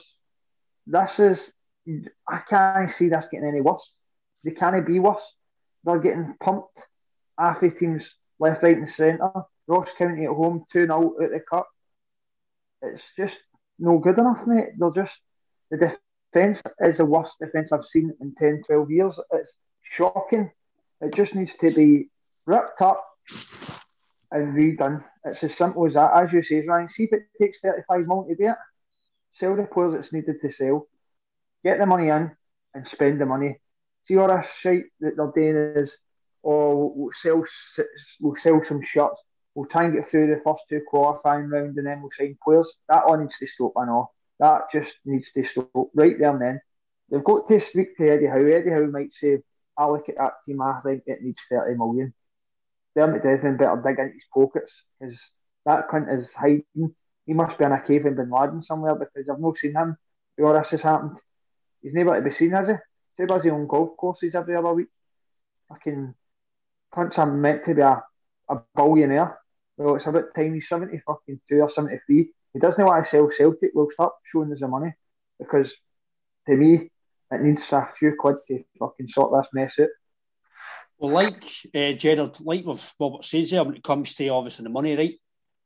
I can't see this getting any worse. They can't be worse. They're getting pumped. Half the teams left, right and centre. Ross County at home, 2-0 out the cup. It's just no good enough, mate. The defence is the worst defence I've seen in 10, 12 years. It's shocking. It just needs to be ripped up and redone. It's as simple as that. As you say, Ryan, see if it takes 35 million to do it. Sell the players that's needed to sell. Get the money in and spend the money. See all this shit that they're doing is, we'll sell some shirts. We'll try and get through the first two qualifying rounds and then we'll sign players. That all needs to stop, I know. That just needs to stop right there and then. They've got to speak to Eddie Howe. Eddie Howe might say, I look at that team, I think it needs 30 million. Dermot Desmond better dig into his pockets because that cunt is hiding. He must be in a cave in Bin Laden somewhere because I've not seen him before this has happened. He's never to be seen, has he? He does his own golf courses every other week. Fucking cunts are meant to be a billionaire. Well, it's about time he's 72 or 73. He doesn't want to sell Celtic. Well, stop showing us the money because to me, it needs a few quid to fucking sort this mess out. Well, like Gerard, like with Robert says there, when it comes to obviously the money, right?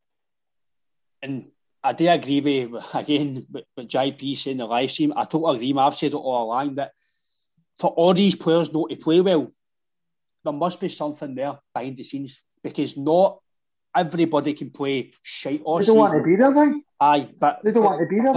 And I do agree with, again, with JP saying the live stream. I totally agree. I've said it all along that for all these players not to play well, there must be something there behind the scenes because not everybody can play shite all season. They don't want to be there, then. Aye, but they don't want to be there.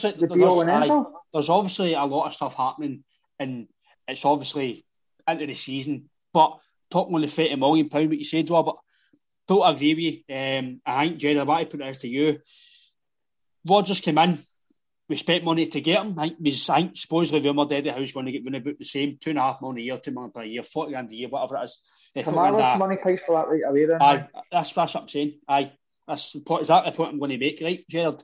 There's obviously a lot of stuff happening, and it's obviously into the season. But talking on the £30 million, what you said, Robert, totally agree with you. I think, Jerry, I want to put this to you. Rodgers came in. We spent money to get him. I think supposedly rumoured Eddie Howe's going to get running about the same $2.5 million a year, $2 million per year, 40 grand a year, whatever it is. Kamara's money price for that right away then. Aye, that's what I'm saying. Aye, that's exactly the point I'm going to make, right, Gerard?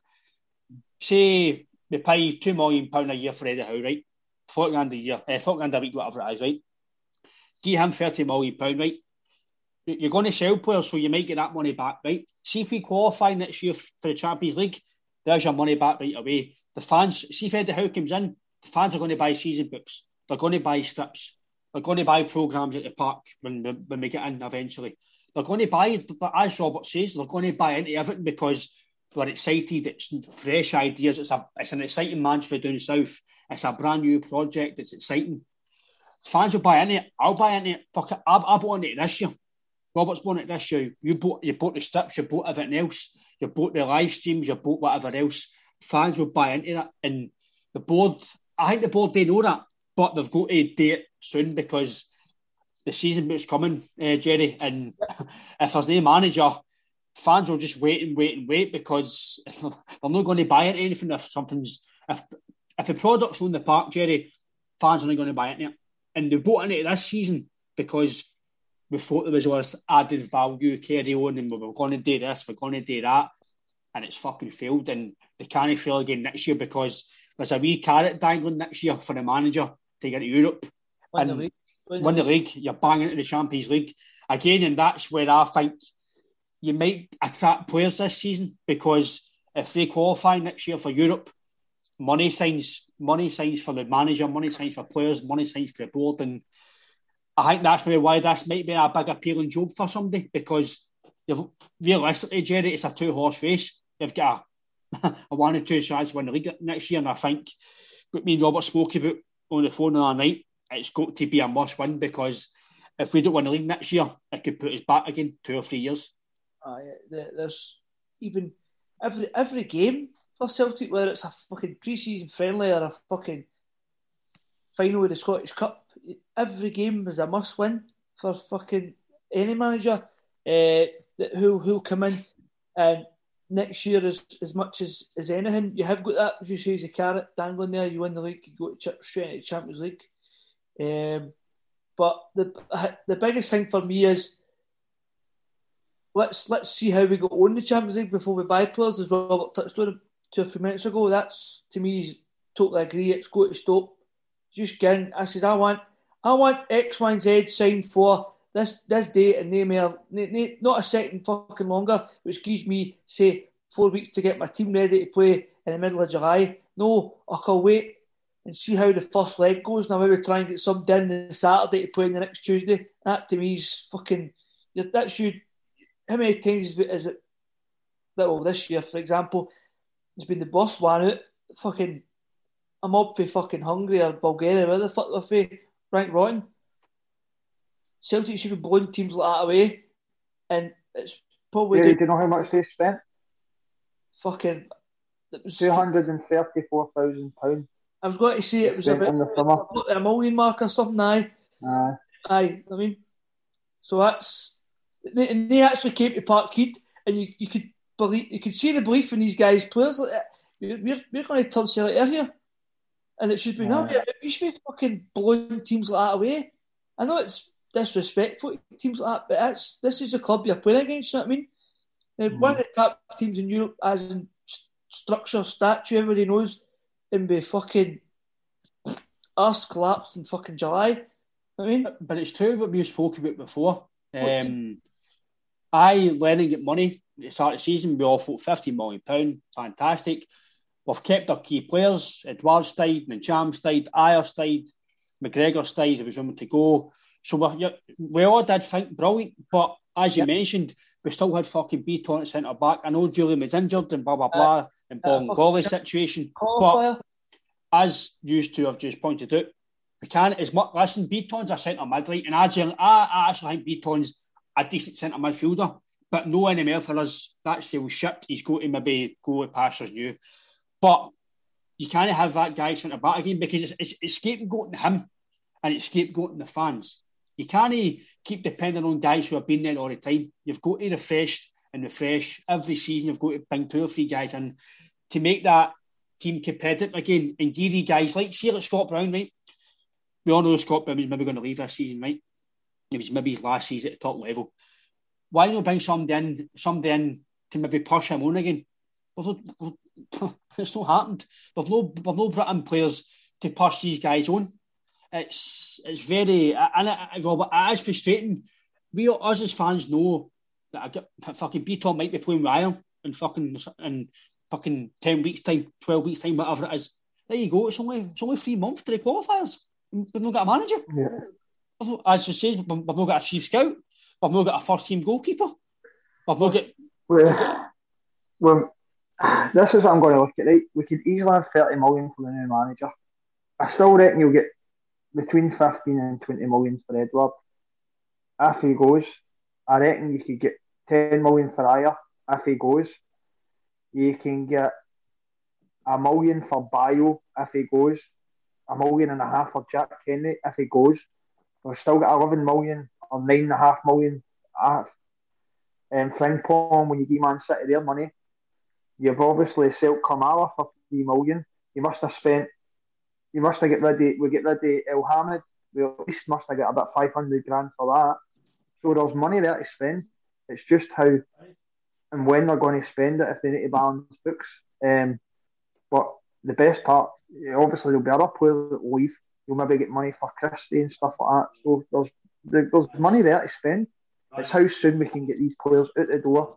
Say we pay £2 million a year for Eddie Howe, right? 40 grand a year, 40 grand a week, whatever it is, right? Give him £30 million, right? You're going to sell players, so you might get that money back, right? See if we qualify next year for the Champions League, there's your money back right away. The fans, see if Eddie Howe comes in, the fans are going to buy season books. They're going to buy strips. They're going to buy programmes at the park when we get in eventually. They're going to buy, as Robert says, they're going to buy into everything because we're excited. It's fresh ideas. It's an exciting match for down south. It's a brand new project. It's exciting. Fans will buy into it. I'll buy into it. Fuck it. I bought into it this year. Robert's bought it this year. You bought the strips. You bought everything else. You bought the live streams. You bought whatever else. Fans will buy into that. And the board, I think the board, they know that, but they've got to do it soon because the season book's coming, Jerry. And if there's no manager, fans will just wait because they're not going to buy into anything if the product's on the park, Jerry, fans are not going to buy into it. And they bought into it this season because we thought there was all this added value carry on and we were going to do this, we're going to do that, and it's fucking failed. And they can't fail again next year because there's a wee carrot dangling next year for the manager to get to Europe win the league. You're banging into the Champions League again, and that's where I think you might attract players this season because if they qualify next year for Europe, money signs for the manager, money signs for players, money signs for the board, and I think that's maybe why this might be a big appealing job for somebody because realistically, Jerry, it's a 2-horse race. You've got a 1 or 2 chance to win the league next year, and I think what me and Robert spoke about on the phone the other night, it's got to be a must-win because if we don't win the league next year, it could put us back again 2 or 3 years. There's even every game for Celtic, whether it's a fucking pre-season friendly or a fucking final of the Scottish Cup, every game is a must-win for fucking any manager who'll come in. And next year, as much as anything, you have got that, as you say, as a carrot dangling there. You win the league, you go straight into the Champions League. But the biggest thing for me is let's see how we go on the Champions League before we buy players, as Robert touched on 2 or 3 minutes ago. That's, to me, totally agree. It's got to stop. Just again, I said I want X, Y, and Z signed for this date and not a second fucking longer, which gives me, say, 4 weeks to get my team ready to play in the middle of July. No, I'll wait and see how the first leg goes. Now maybe try and get some down the Saturday to play in the next Tuesday. That to me is fucking. That should. How many times is it? Well, this year, for example, it's been the bus one out. Fucking, I'm up for fucking Hungary or Bulgaria. Where the fuck they're for? Rank rotten. Celtic should be blowing teams like that away, and it's probably Do you know how much they spent? fucking. It was £234,000. I was going to say it was about in the summer. a million mark or something. Aye. I mean, so that's and they actually came to Parkhead, and you could see the belief in these guys, players like that. We're going to turn Celtic here, and it should be no. We should be fucking blowing teams like that away. I know it's disrespectful to teams like that, but this is the club you're playing against. You know what I mean? One of the top teams in Europe, as in structure, statue, everybody knows, and be fucking arse collapsed in fucking July. I mean, but it's true what we spoke about before. Lennon get money at the start of the season. We all thought £50 million, fantastic. We've kept our key players. Edouard stayed, Ntcham stayed, Ajer stayed, McGregor stayed. There was room to go. So we all did think brilliant. But as you mentioned, we still had fucking Beaton at centre back. I know Julian was injured and blah blah blah and Bolingoli situation. But as used to have just pointed out, we can't as much. Listen, Beaton's a centre mid, right? And I actually think Beaton's a decent centre midfielder, but no anymore for us. That sales shipped. He's got to maybe go with Pastors New. But you can't have that guy centre back again because it's scapegoating him and it's scapegoating the fans. You can't keep depending on guys who have been there all the time. You've got to refresh every season. You've got to bring 2 or 3 guys in to make that team competitive again. And geary guys like Scott Brown, right? We all know Scott Brown is maybe going to leave this season, right? It was maybe his last season at the top level. Why not bring somebody in to maybe push him on again? It's not happened. We've no brought in players to push these guys on. It's very, Robert, it is frustrating. Us as fans know that fucking Beaton might be playing with Iron in fucking 10 weeks time, 12 weeks time, whatever it is. There you go. It's only 3 months to the qualifiers. We've not got a manager. Yeah. As you say, we've not got a chief scout. We've not got a first team goalkeeper. We've not got. Well, this is what I'm going to look at. Right, we could easily have 30 million for the new manager. I still reckon you'll get between 15 and 20 million for Edouard. If he goes, I reckon you could get 10 million for Ajer. If he goes, you can get $1 million for Bayo if he goes. $1.5 million for Jack Kennedy if he goes. We've still got 11 million or 9.5 million Frimpong when you give Man City their money. You've obviously sold Kamara for 3 million. You must have got rid of El Hamid. We at least must have got about 500 grand for that. So there's money there to spend. It's just how and when they're going to spend it if they need to balance books. But the best part, obviously there'll be other players that will leave. You'll maybe get money for Christie and stuff like that. So there's money there to spend. It's how soon we can get these players out the door.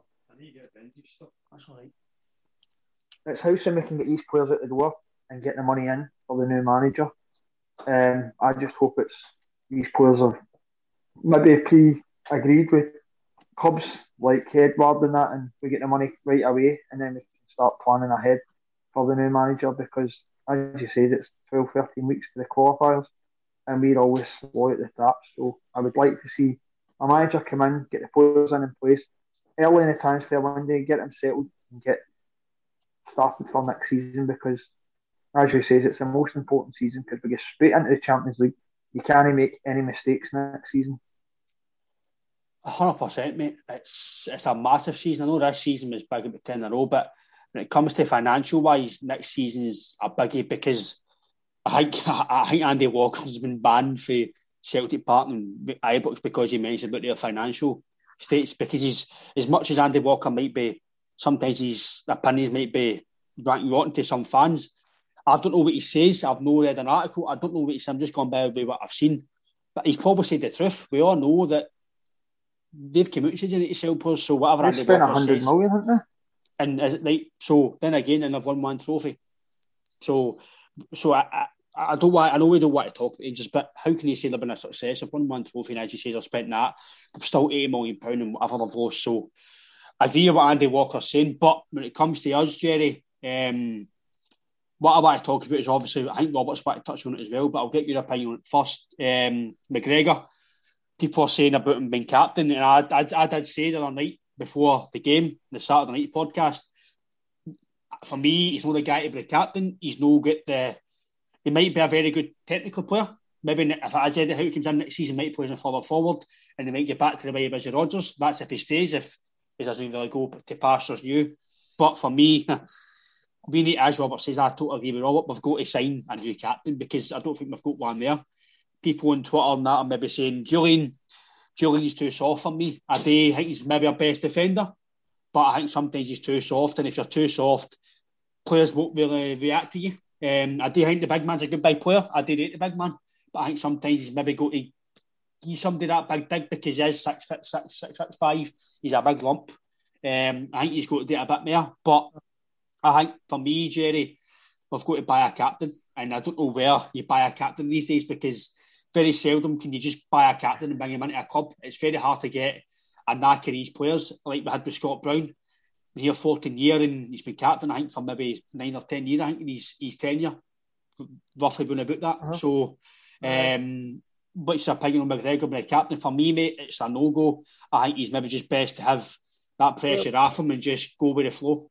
It's how soon we can get these players out the door and get the money in for the new manager. I just hope it's these players have maybe pre-agreed with clubs like Edouard and that, and we get the money right away, and then we can start planning ahead for the new manager, because as you said, it's 12-13 weeks to the qualifiers and we're always slow at the top. So I would like to see a manager come in, get the players in place early in the transfer window, get them settled and get started for next season, because as you say, it's the most important season because we get straight into the Champions League. You can't make any mistakes next season. 100%, mate. It's a massive season. I know this season was big about 10 in a row, but when it comes to financial wise, next season is a biggie, because I think Andy Walker's been banned for Celtic Park and Ibrox because he mentioned about their financial states, because he's, as much as Andy Walker might be, sometimes his opinions might be ranking rotten to some fans. I don't know what he says. I've not read an article. I don't know what he says. I'm just going by what I've seen. But he's probably said the truth. We all know that they've come out and said you need to sell players, so whatever Andy Walker says. They spent 100 million, haven't they? And is it right? So then again, and they've won one trophy. So I don't want. I know we don't want to talk about Rangers, but how can you say they've been a success? They've won one trophy, and as you say, they've spent that. They've still £80 million and whatever they've lost. So I agree with what Andy Walker's saying. But when it comes to us, Jerry, what I want to talk about is obviously, I think Robert's want to touch on it as well, but I'll get your opinion on it first. McGregor, people are saying about him being captain, and I did say the other night before the game, the Saturday night podcast, for me, he's not the guy to be the captain. He's no good. He might be a very good technical player. Maybe if I said how he comes in next season, might play as a forward, and they might get back to the way of Izzy Rodgers. That's if he stays. If he doesn't really go to pastures new. But for me, we need, as Robert says, I totally agree with Robert. We've got to sign a new captain because I don't think we've got one there. People on Twitter and that are maybe saying Julian's too soft for me. I do think he's maybe our best defender, but I think sometimes he's too soft. And if you're too soft, players won't really react to you. I do think the big man's a good big player. I do rate the big man, but I think sometimes he's maybe got to give somebody that big because he is 6'5". He's a big lump. I think he's got to do it a bit more. But I think for me, Jerry, we've got to buy a captain, and I don't know where you buy a captain these days because very seldom can you just buy a captain and bring him into a club. It's very hard to get a knack of these players like we had with Scott Brown. Been here 14 years and he's been captain, I think, for maybe 9 or 10 years. I think he's tenure, roughly going about that. Uh-huh. So, what's your opinion on McGregor being a captain? For me, mate, it's a no-go. I think he's maybe just best to have that pressure off him and just go with the flow.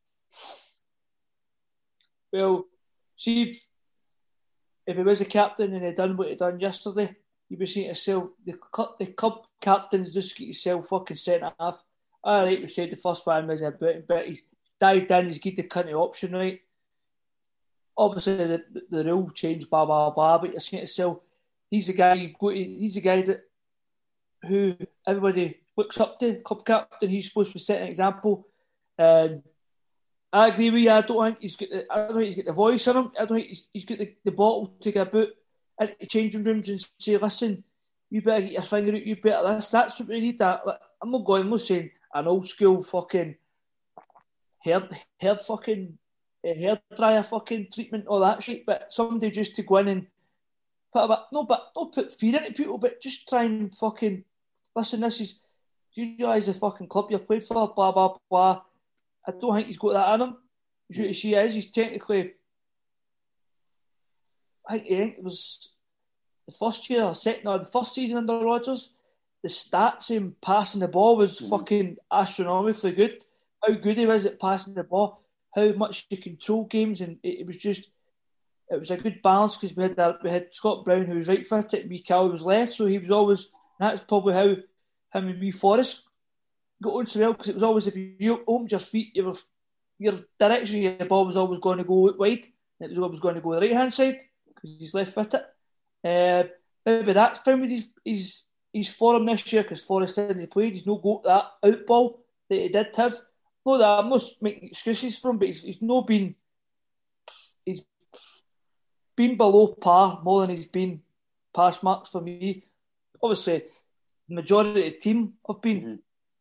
Well, see, if he was a captain and he'd done what he done yesterday, you'd be saying to yourself, the club captain's just get yourself fucking sent off. All right, we said the first one was a bit, but he's dived in, he's got the country option, right? Obviously, the rule changed, blah, blah, blah, but you're saying to yourself, he's the guy that who everybody looks up to, club captain. He's supposed to be setting an example. I agree with you. I don't think he's got the voice in him. I don't think he's got the bottle to get about into changing rooms and say, listen, you better get your finger out, you better this. That's what we need. That I'm not saying an old school fucking hair dryer fucking treatment, all that shit, but somebody just to go in and not put fear into people, but just try and fucking listen. This is, you realise the fucking club you're playing for, blah blah blah. I don't think he's got that in him. He's technically, I think it was the first season under Rodgers. The stats in passing the ball was fucking astronomically good. How good he was at passing the ball, how much he controlled games, and it was a good balance because we had Scott Brown who was right footed, and Kelly was left, so he was always. That's probably how him and Wee Forrest got on so well because it was always if you opened your feet, your direction of your ball was always going to go wide, and it was always going to go the right hand side because he's left footed. Maybe that's found with his form this year because Forrest said he played. He's not got that out ball that he did have. No, that I'm not making excuses for him, but he's not been. He's been below par more than he's been past marks for me. Obviously, the majority of the team have been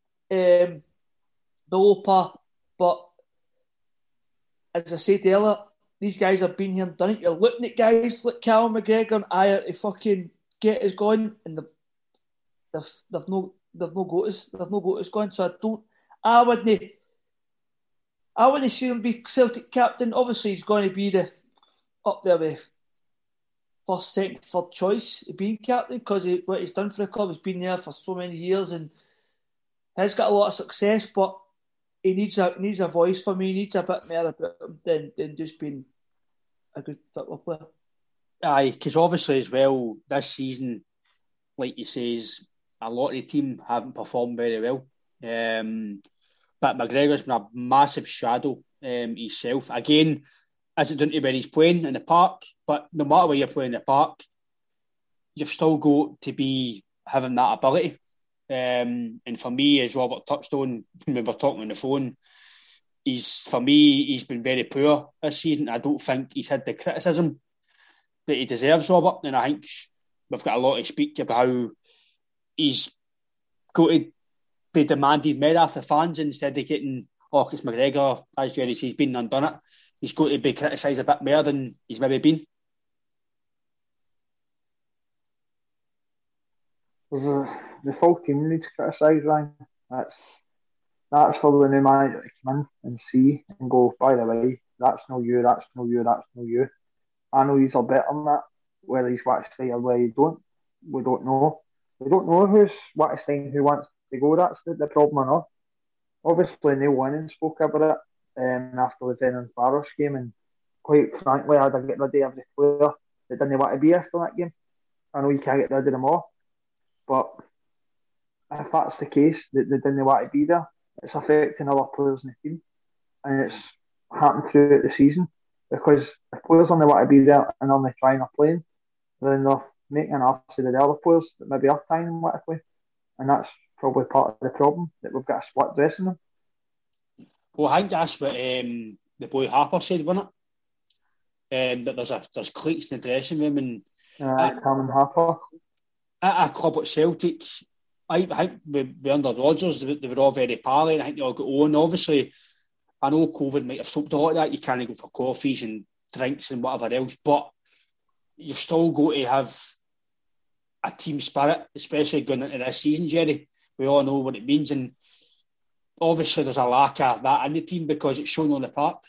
below par, but as I said earlier, these guys have been here and done it. You're looking at guys like Callum McGregor and Ajer to fucking get us going, and they've no got us going. So I wouldn't see him be Celtic captain. Obviously, he's going to be up there with first, second, third choice of being captain because what he's done for the club. He's been there for so many years and has got a lot of success. But he needs a voice for me. He needs a bit more about him than just being a good football player. Aye, because obviously as well this season, like you says, a lot of the team haven't performed very well. But McGregor's been a massive shadow himself. Again, is it down to where he's playing in the park? But no matter where you're playing in the park, you've still got to be having that ability. And for me, as Robert touched on when we were talking on the phone, he's been very poor this season. I don't think he's had the criticism that he deserves, Robert. And I think we've got a lot to speak about how he's got to be demanded more off the fans instead of getting, it's McGregor, as Jerry says, he's been undone it. He's got to be criticised a bit more than he's maybe been. The full team needs criticised, Ryan. That's for the new manager to come in and see and go, by the way, that's no you, that's no you, that's no you. I know he's a better than that. Whether he's watched it or whether he don't, we don't know. We don't know what is saying who wants to go. That's the problem, enough. Obviously, Neil Lennon spoke about it after the Ferencváros game, and quite frankly, I'd have get rid of every player that didn't want to be after that game. I know you can't get rid of them all, but if that's the case, that they didn't want to be there, it's affecting other players in the team, and it's happened throughout the season, because if players only want to be there and only trying to play, then they're making an ass of the other players that maybe are trying and want to play, and that's probably part of the problem, that we've got a split dressing room. Well, I think that's what the boy Harper said, wasn't it? That there's cliques in the dressing room, and Cameron Harper at a club like Celtic, I think we under Rodgers, they were all very pally, and I think they all got on. Obviously, I know COVID might have stopped a lot of that. You can't go for coffees and drinks and whatever else, but you've still got to have a team spirit, especially going into this season, Jerry. We all know what it means, and obviously there's a lack of that in the team because it's shown on the park.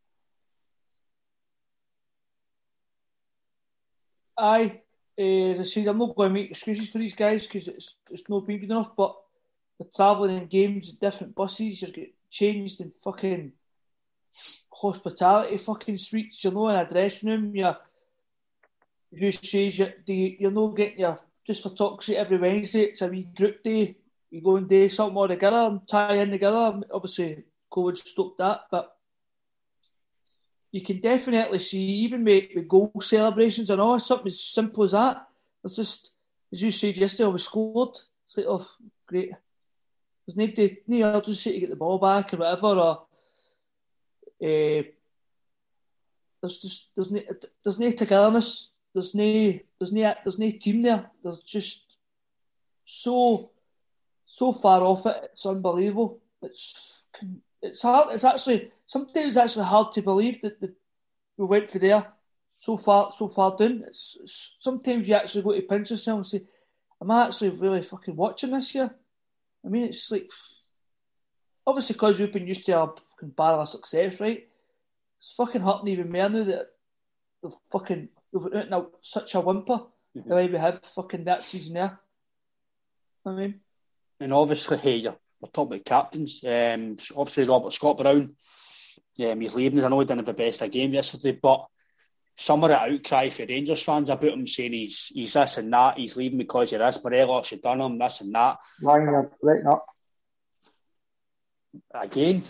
Aye. As I said, I'm not going to make excuses for these guys because it's not been good enough, but the travelling in games, different buses, you're getting changed in fucking hospitality fucking suites, in a dressing room, you're not getting your, just for talk's sake, every Wednesday, it's a wee group day, you go and do something all together and tie in together. Obviously, COVID stopped that, but you can definitely see, even with goal celebrations and all, something as simple as that. It's just, as you said yesterday, we scored. It's like, oh, great. There's no urgency to get the ball back or whatever, or there's no togetherness. There's no team there. There's just so far off it. It's unbelievable. It's hard. It's actually sometimes actually hard to believe that we went to there so far down. It's sometimes you actually go to pinch yourself and say, "Am I actually really fucking watching this here?" I mean, it's like obviously because we've been used to our fucking barrel of success, right? It's fucking hurting even more now that we've written out such a whimper the way we have fucking that season there. I mean, and obviously, hey, we're talking about captains. Obviously, Robert Scott Brown, he's leaving. I know he didn't have the best of game yesterday, but some of the outcry for Rangers fans about him saying he's this and that, he's leaving because of this, Morelos had done him, this and that. Ryan, you're breaking up. Again?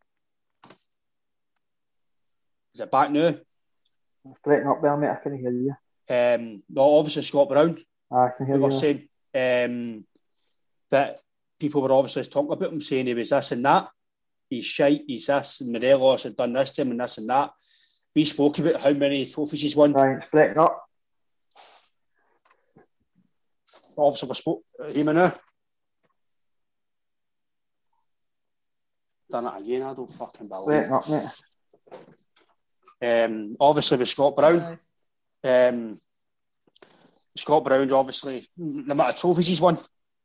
Is it back now? It's breaking up there, mate. I can't hear you. Well, obviously, Scott Brown. I can hear you. We were saying that people were obviously talking about him, saying he was this and that. He's shite, he's this, and Morelos had done this to him and this and that. We spoke about how many trophies he's won. Right, it's breaking up. Obviously, we spoke him now. Done it again, I don't fucking believe it. Breaking up, mate. Obviously, with Scott Brown. Scott Brown's obviously, the amount of trophies he's won.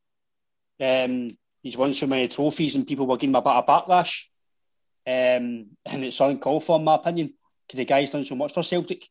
He's won so many trophies and people were giving him a bit of backlash. And it's uncalled for, in my opinion, because the guy's done so much for Celtic.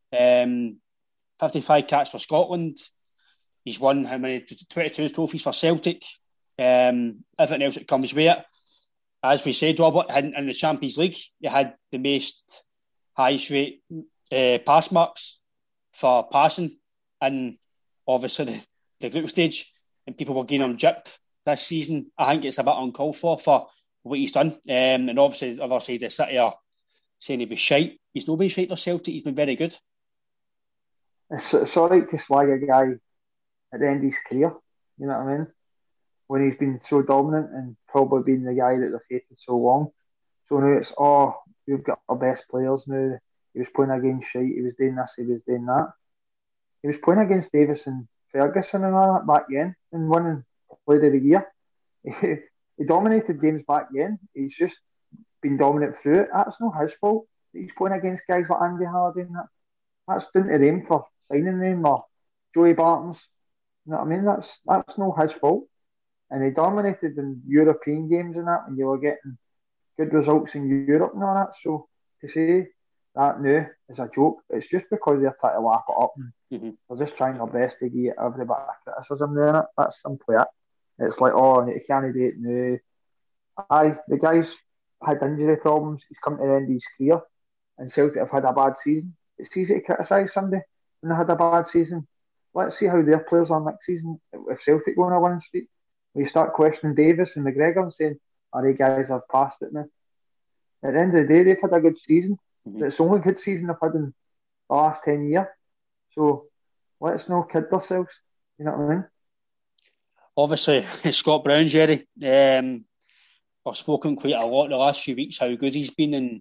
55 caps for Scotland. He's won how many? 22 trophies for Celtic. Everything else that comes with it. As we said, Robert, in the Champions League, you had the most highest rate pass marks for passing, and obviously the group stage, and people were giving him jip this season. I think it's a bit uncalled for what he's done. And obviously, the other side, the City are saying he was shite. He's not been shite for Celtic. He's been very good. It's all right to slag a guy at the end of his career. You know what I mean? When he's been so dominant and probably been the guy that they've hated so long. So now it's, we've got our best players now. He was playing against shite. He was doing this. He was doing that. He was playing against Davis and Ferguson and all that back then and winning Player of the Year. He dominated games back then. He's just been dominant through it. That's not his fault. He's playing against guys like Andy Hardy and that. That's down to them for signing them, or Joey Barton's. You know what I mean? That's not his fault. And he dominated in European games and that, and you were getting good results in Europe and all that. So to say that now is a joke, it's just because they're trying to laugh it up and They're just trying their best to get every bit of criticism there in it. That's simply it. It's like, oh, he can't do it now. Aye, the guy's had injury problems. He's come to the end of his career, and Celtic have had a bad season. It's easy to criticise somebody when they had a bad season. Let's see how their players are next season. If Celtic go on a winning streak, we start questioning Davis and McGregor and saying, "Are you guys have passed it now?" At the end of the day, they've had a good season. It's the only good season they've had in the last 10 years. So let's not kid ourselves. You know what I mean? Obviously, Scott Brown, Jerry. I've spoken quite a lot the last few weeks how good he's been,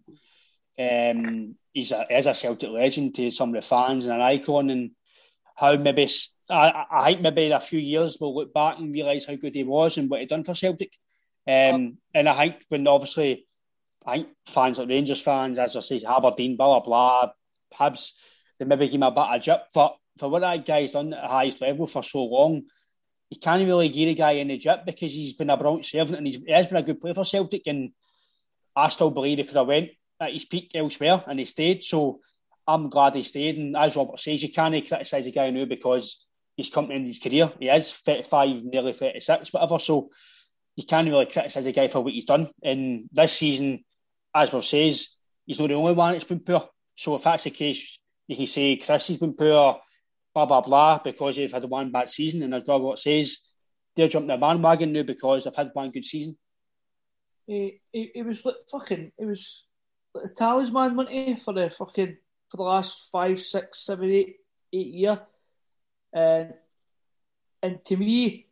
and he's a Celtic legend to some of the fans and an icon, and how maybe I think maybe in a few years we'll look back and realise how good he was and what he'd done for Celtic. And I think when obviously I think fans like Rangers fans, as I say, Aberdeen, blah blah blah, Hibs, they maybe give him a bit of jip for what that guy's done at the highest level for so long. You can't really give a guy any jip because he's been a brilliant servant and he has been a good player for Celtic, and I still believe he could have went at his peak elsewhere and he stayed. So I'm glad he stayed, and as Robert says, you can't criticise the guy now because he's come to the end of his career. He is 35, nearly 36, whatever, so you can't really criticise the guy for what he's done. And this season, as Rob says, he's not the only one that's been poor. So if that's the case, you can say Chris has been poor, blah, blah, blah, because they've had one bad season. And as Robert says, they're jumping the bandwagon now because they've had one good season. It was like a talisman, wasn't he, for the last 5, 6, 7, 8 years. And to me,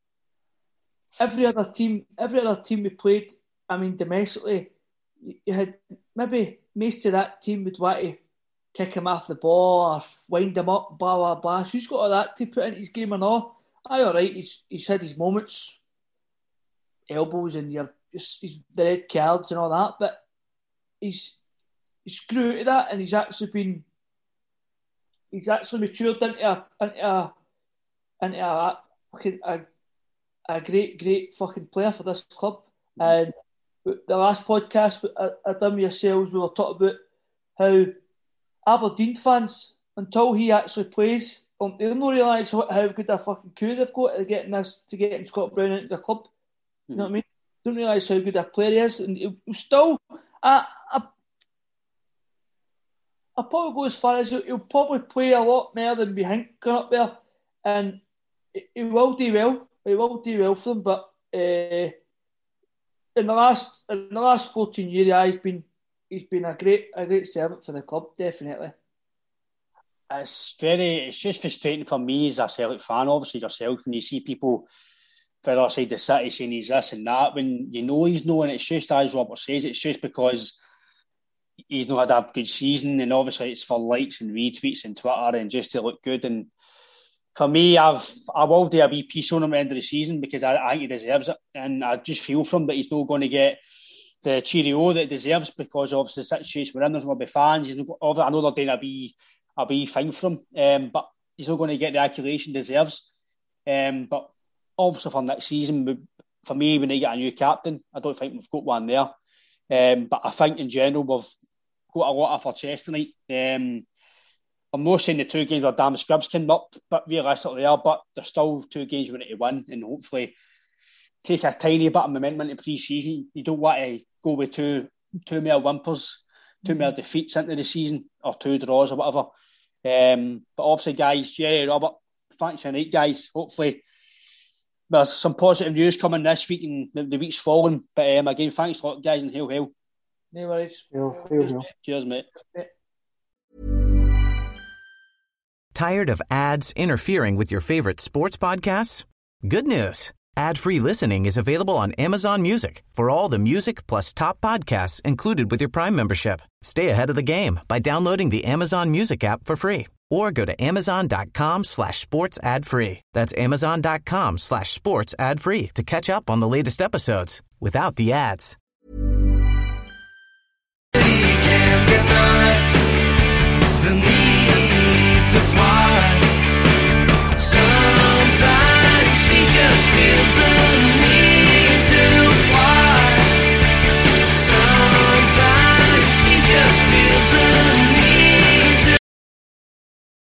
every other team we played, I mean, domestically, you had maybe most of that team would want to kick him off the ball or wind him up, blah, blah, blah. So he's got all that to put into his game and all. Aye, all right, he's had his moments, elbows and he's the red cards and all that, but he's grew to that, and he's actually matured into a great fucking player for this club. And the last podcast I done with yourselves, we were talking about how Aberdeen fans, until he actually plays, they don't realise how good a fucking coup they've got to getting Scott Brown into the club. You know what I mean? Don't realise how good a player he is, and he'll still. I'll probably go as far as he'll probably play a lot more than we think going up there, and he will do well. He will do well for them, but in the last 14 years, he's been a great servant for the club, definitely. It's just frustrating for me as a Celtic fan, obviously yourself, when you see people further side the city saying he's this and that, when you know he's no, and it's just as Robert says, it's just because he's not had a good season, and obviously it's for likes and retweets and Twitter and just to look good. And for me, I will do a wee piece on him at the end of the season because I think he deserves it, and I just feel for him that he's not going to get the cheerio that he deserves because obviously the situation we're in, there's going to be fans. I know they're doing a wee thing for him, but he's not going to get the accolation he deserves. But obviously for next season, for me, we need to get a new captain. I don't think we've got one there. But I think in general we've got a lot off our chest tonight. I'm not saying the 2 games were damn scrubs came up, but realistically they are. But there's still 2 games we need to win and hopefully take a tiny bit of momentum into pre-season. You don't want to go with two more whimpers, 2 more defeats into the season or 2 draws or whatever. But obviously, guys, Jerry, Robert, thanks tonight, guys. Hopefully there's some positive news coming this week and the weeks following. But again, thanks a lot, guys, and hail. No worries. Cheers, mate. Tired of ads interfering with your favorite sports podcasts? Good news. Ad-free listening is available on Amazon Music for all the music plus top podcasts included with your Prime membership. Stay ahead of the game by downloading the Amazon Music app for free or go to amazon.com/sports ad free. That's amazon.com/sports ad free to catch up on the latest episodes without the ads.